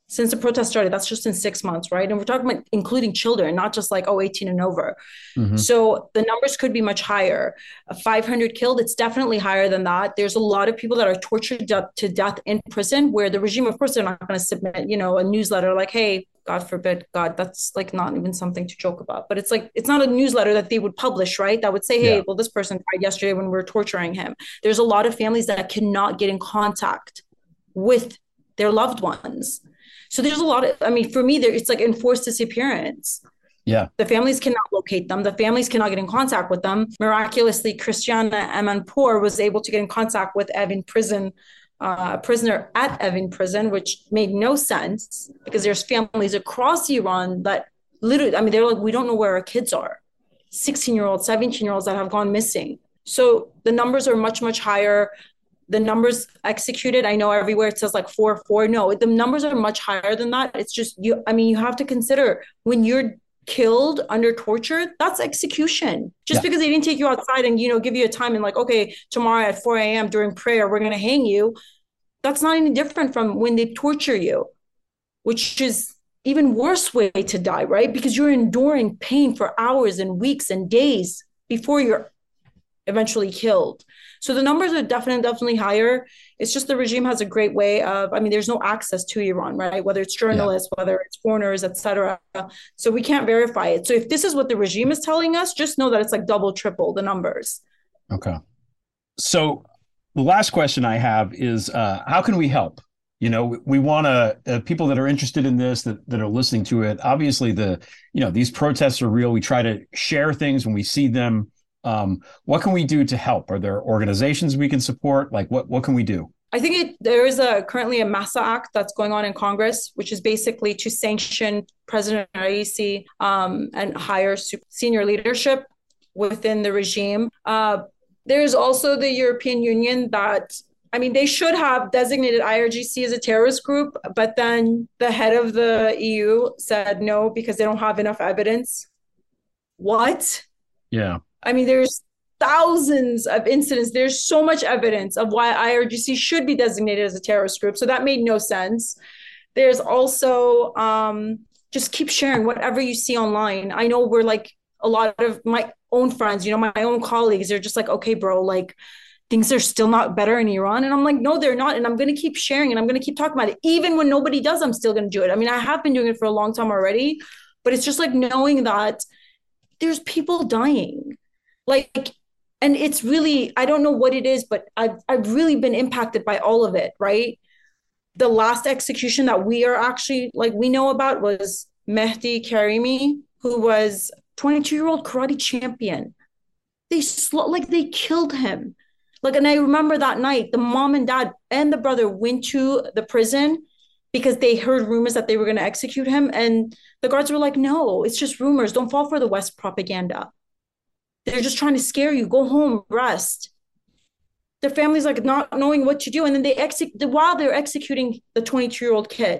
since the protest started. That's just in six months, right? And we're talking about including children, not just like, oh, eighteen and over. Mm-hmm. So the numbers could be much higher. five hundred killed, it's definitely higher than that. There's a lot of people that are tortured to death in prison, where the regime, of course, they're not going to submit, you know, a newsletter like, hey, God forbid, God, that's like not even something to joke about. But it's like, it's not a newsletter that they would publish, right? That would say, hey, yeah. well, this person died yesterday when we were torturing him. There's a lot of families that cannot get in contact with their loved ones. So there's a lot of, I mean, for me, there it's like enforced disappearance. Yeah. The families cannot locate them. The families cannot get in contact with them. Miraculously, Christiana Amanpour was able to get in contact with Evin prison, uh, a prisoner at Evin prison, which made no sense because there's families across Iran that literally, I mean, they're like, we don't know where our kids are. sixteen-year-olds, seventeen-year-olds that have gone missing. So the numbers are much, much higher. The numbers executed, I know everywhere it says like four, four. No, the numbers are much higher than that. It's just, you. I mean, you have to consider when you're killed under torture, that's execution. Just yeah. because they didn't take you outside and, you know, give you a time and like, okay, tomorrow at four a.m. during prayer, we're going to hang you. That's not any different from when they torture you, which is even worse way to die, right? Because you're enduring pain for hours and weeks and days before you're eventually killed. So the numbers are definitely, definitely higher. It's just the regime has a great way of, I mean, there's no access to Iran, right? Whether it's journalists, yeah. whether it's foreigners, et cetera. So we can't verify it. So if this is what the regime is telling us, just know that it's like double, triple the numbers. Okay. So the last question I have is, uh, how can we help? You know, we, we want to, uh, people that are interested in this, that, that are listening to it, obviously the, you know, these protests are real. We try to share things when we see them. Um, what can we do to help? Are there organizations we can support? Like what, what can we do? I think it, there is a currently a MASA Act that's going on in Congress, which is basically to sanction President Raisi um, and hire super senior leadership within the regime. Uh, there's also the European Union that, I mean, they should have designated I R G C as a terrorist group, but then the head of the E U said no because they don't have enough evidence. What? Yeah. I mean, there's thousands of incidents. There's so much evidence of why I R G C should be designated as a terrorist group. So that made no sense. There's also um, just keep sharing whatever you see online. I know we're like a lot of my own friends, you know, my own colleagues, they're just like, okay, bro, like things are still not better in Iran. And I'm like, no, they're not. And I'm going to keep sharing and I'm going to keep talking about it. Even when nobody does, I'm still going to do it. I mean, I have been doing it for a long time already, but it's just like knowing that there's people dying. Like, and it's really, I don't know what it is, but I've, I've really been impacted by all of it, right? The last execution that we are actually, like, we know about was Mehdi Karimi, who was twenty-two-year-old karate champion. They, sl- like, they killed him. Like, and I remember that night, the mom and dad and the brother went to the prison because they heard rumors that they were going to execute him. And the guards were like, no, it's just rumors. Don't fall for the West propaganda. They're just trying to scare you. Go home, rest. Their family's like not knowing what to do. And then they execute while they're executing the twenty-two-year-old kid.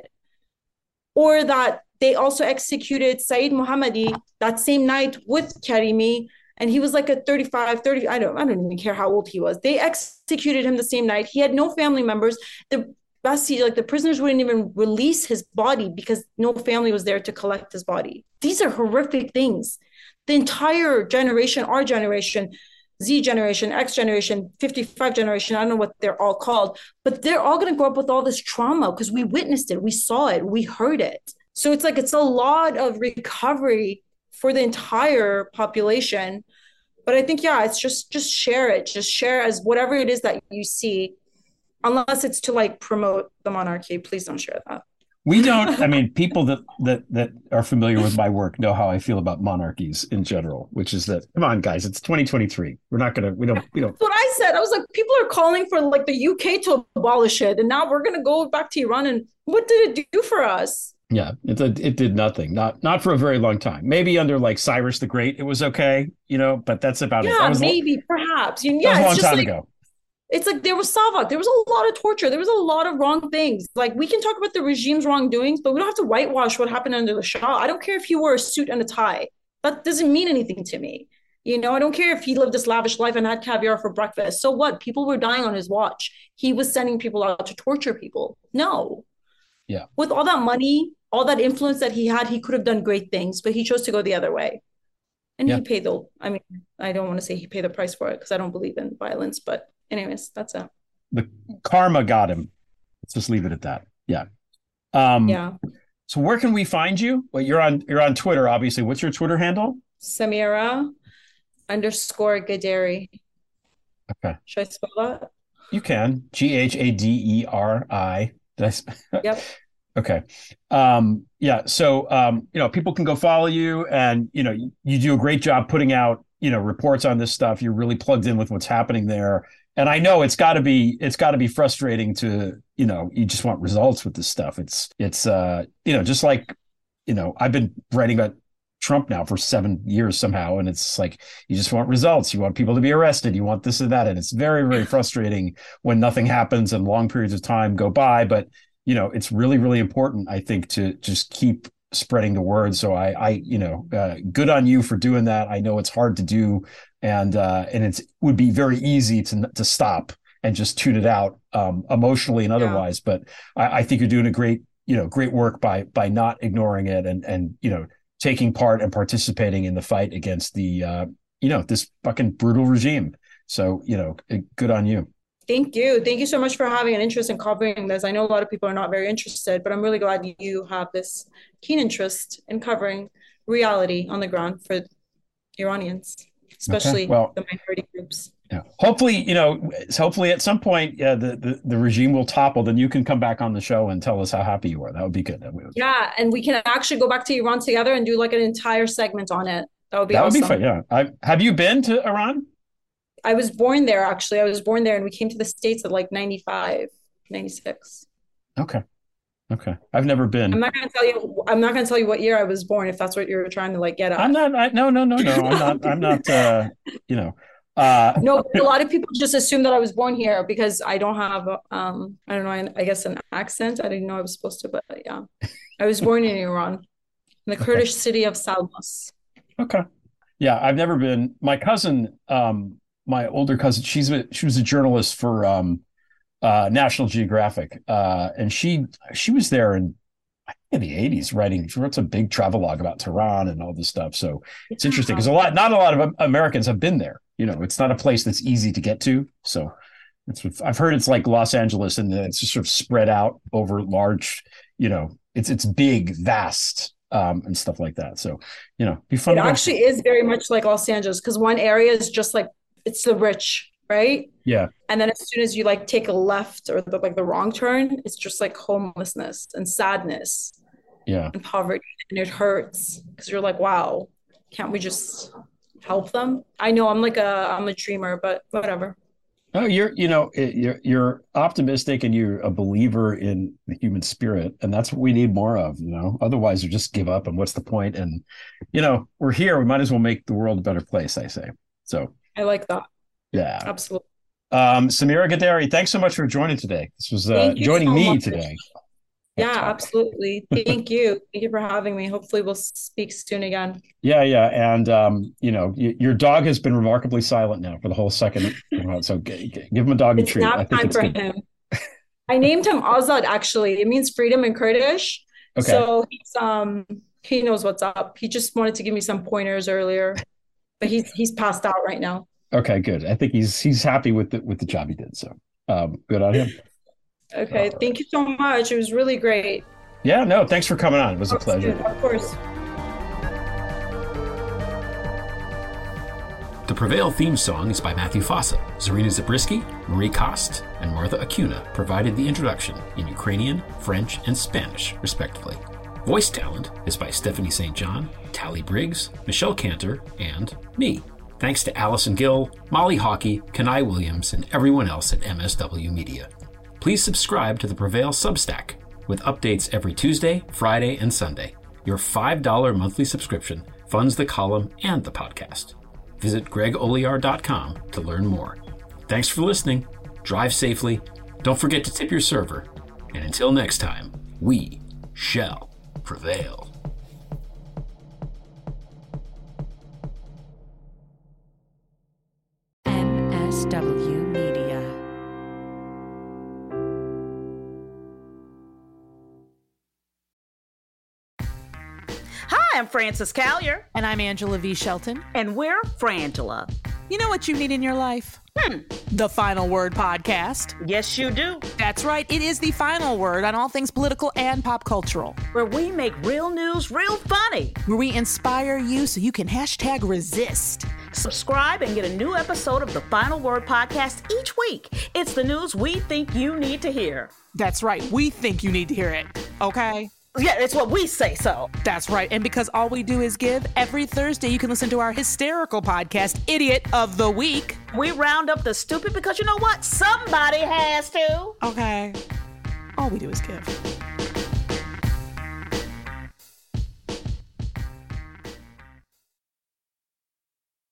Or that they also executed Saeed Mohammadi that same night with Karimi. And he was like a thirty-five, thirty, I don't, I don't even care how old he was. They executed him the same night. He had no family members. The best, like the prisoners wouldn't even release his body because no family was there to collect his body. These are horrific things. The entire generation, our generation, Z generation, X generation, fifty-five generation, I don't know what they're all called, but they're all going to grow up with all this trauma because we witnessed it, we saw it, we heard it. So it's like, it's a lot of recovery for the entire population. But I think, yeah, it's just, just share it, just share as whatever it is that you see, unless it's to like promote the monarchy, please don't share that. We don't, I mean, people that, that that are familiar with my work know how I feel about monarchies in general, which is that, come on, guys, it's twenty twenty-three. We're not going to, we don't, we don't. That's what I said. I was like, people are calling for like the U K to abolish it. And now we're going to go back to Iran. And what did it do for us? Yeah, it, it did nothing. Not not for a very long time. Maybe under like Cyrus the Great, it was okay, you know, but that's about yeah, it. Yeah, maybe, lo- perhaps. Yeah, that was a long it's just time like, ago. It's like there was Savak. There was a lot of torture. There was a lot of wrong things. Like we can talk about the regime's wrongdoings, but we don't have to whitewash what happened under the Shah. I don't care if he wore a suit and a tie. That doesn't mean anything to me. You know, I don't care if he lived this lavish life and had caviar for breakfast. So what? People were dying on his watch. He was sending people out to torture people. No. Yeah. With all that money, all that influence that he had, he could have done great things, but he chose to go the other way. And Yeah. he paid the, I mean, I don't want to say he paid the price for it because I don't believe in violence, but anyways, that's it. The karma got him. Let's just leave it at that. Yeah. Um, yeah. So where can we find you? Well, you're on, you're on Twitter, obviously. What's your Twitter handle? Samira underscore Gaderi. Okay. Should I spell that? You can. G H A D E R I. Did I? Sp- Yep. Okay. Um, yeah. So, um, you know, people can go follow you, and, you know, you, you do a great job putting out, you know, reports on this stuff. You're really plugged in with what's happening there. And I know it's gotta be, it's gotta be frustrating to, you know, you just want results with this stuff. It's, it's, uh, you know, just like, you know, I've been writing about Trump now for seven years somehow. And it's like, you just want results. You want people to be arrested. You want this and that. And it's very, very frustrating when nothing happens and long periods of time go by. But, you know, it's really, really important, I think, to just keep spreading the word. So I, I, you know, uh, good on you for doing that. I know it's hard to do, and uh, and it's would be very easy to to stop and just tune it out um, emotionally and otherwise. Yeah. But I, I think you're doing a great, you know, great work by by not ignoring it and and you know taking part and participating in the fight against the uh, you know this fucking brutal regime. So you know, good on you. Thank you. Thank you so much for having an interest in covering this. I know a lot of people are not very interested, but I'm really glad you have this keen interest in covering reality on the ground for Iranians, especially okay. well, the minority groups. Yeah. Hopefully, you know, hopefully at some point uh, the, the, the regime will topple, then you can come back on the show and tell us how happy you are. That would be good. Would... Yeah. And we can actually go back to Iran together and do like an entire segment on it. That would be that awesome. That would be fun. Yeah. I, have you been to Iran? I was born there, actually. I was born there, and we came to the States at like ninety-five, ninety-six. Okay. Okay. I've never been. I'm not going to tell you, I'm not going to tell you what year I was born, if that's what you're trying to like get at. I'm not, I, no, no, no, no. I'm not, I'm not, uh, you know. Uh, no, a lot of people just assume that I was born here because I don't have, um, I don't know, I guess an accent. I didn't know I was supposed to, but yeah. I was born in Iran, in the Kurdish okay. city of Salmas. Okay. Yeah, I've never been. My cousin, um, my older cousin, she's a, she was a journalist for um, uh, National Geographic, uh, and she she was there in, I think in the eighties writing. She wrote some big travelogue about Tehran and all this stuff. So it's yeah. interesting because a lot, not a lot of Americans have been there. You know, it's not a place that's easy to get to. So it's, I've heard it's like Los Angeles, and it's just sort of spread out over large. You know, it's it's big, vast. Um, and stuff like that. So, you know, be fun. It actually is very much like Los Angeles because one area is just like, it's the rich, right? Yeah. And then as soon as you like take a left or the, like the wrong turn, it's just like homelessness and sadness. Yeah. And poverty. And it hurts because you're like, wow, can't we just help them? I know I'm like a, I'm a dreamer, but whatever. Oh, you're, you know, you're, you're optimistic and you're a believer in the human spirit. And that's what we need more of, you know, otherwise you just give up and what's the point? And, you know, we're here, we might as well make the world a better place, I say. So I like that. Yeah, absolutely. Um, Samira Gaderi, thanks so much for joining today. This was uh, joining so me much. today. Yeah, absolutely. Thank you. Thank you for having me. Hopefully we'll speak soon again. Yeah, yeah. And, um, you know, y- your dog has been remarkably silent now for the whole second. So g- g- give him a dog it's treat. Nap I think time it's for good. him. I named him Azad, actually. It means freedom in Kurdish. Okay. So he's, um, he knows what's up. He just wanted to give me some pointers earlier, but he's he's passed out right now. Okay, good. I think he's he's happy with the, with the job he did. So um, good on him. Okay, uh, thank you so much. It was really great. Yeah, no, thanks for coming on. It was a pleasure. Of course. The Prevail theme song is by Matthew Fossa. Zarina Zabriskie, Marie Kost, and Martha Acuna provided the introduction in Ukrainian, French, and Spanish, respectively. Voice talent is by Stephanie Saint John, Tally Briggs, Michelle Cantor, and me. Thanks to Allison Gill, Molly Hockey, Kenai Williams, and everyone else at M S W Media. Please subscribe to the Prevail Substack with updates every Tuesday, Friday, and Sunday. Your five dollars monthly subscription funds the column and the podcast. Visit greg olear dot com to learn more. Thanks for listening. Drive safely. Don't forget to tip your server. And until next time, we shall prevail. M S W Media. I am Frances Callier. And I'm Angela V. Shelton. And we're Frangela. You know what you need in your life? Hmm. The Final Word Podcast. Yes, you do. That's right. It is the final word on all things political and pop cultural. Where we make real news real funny. Where we inspire you so you can hashtag resist. Subscribe and get a new episode of the Final Word Podcast each week. It's the news we think you need to hear. That's right. We think you need to hear it. Okay? Yeah, it's what we say so. That's right. And because all we do is give, every Thursday you can listen to our hysterical podcast, Idiot of the Week. We round up the stupid because you know what? Somebody has to. Okay. All we do is give.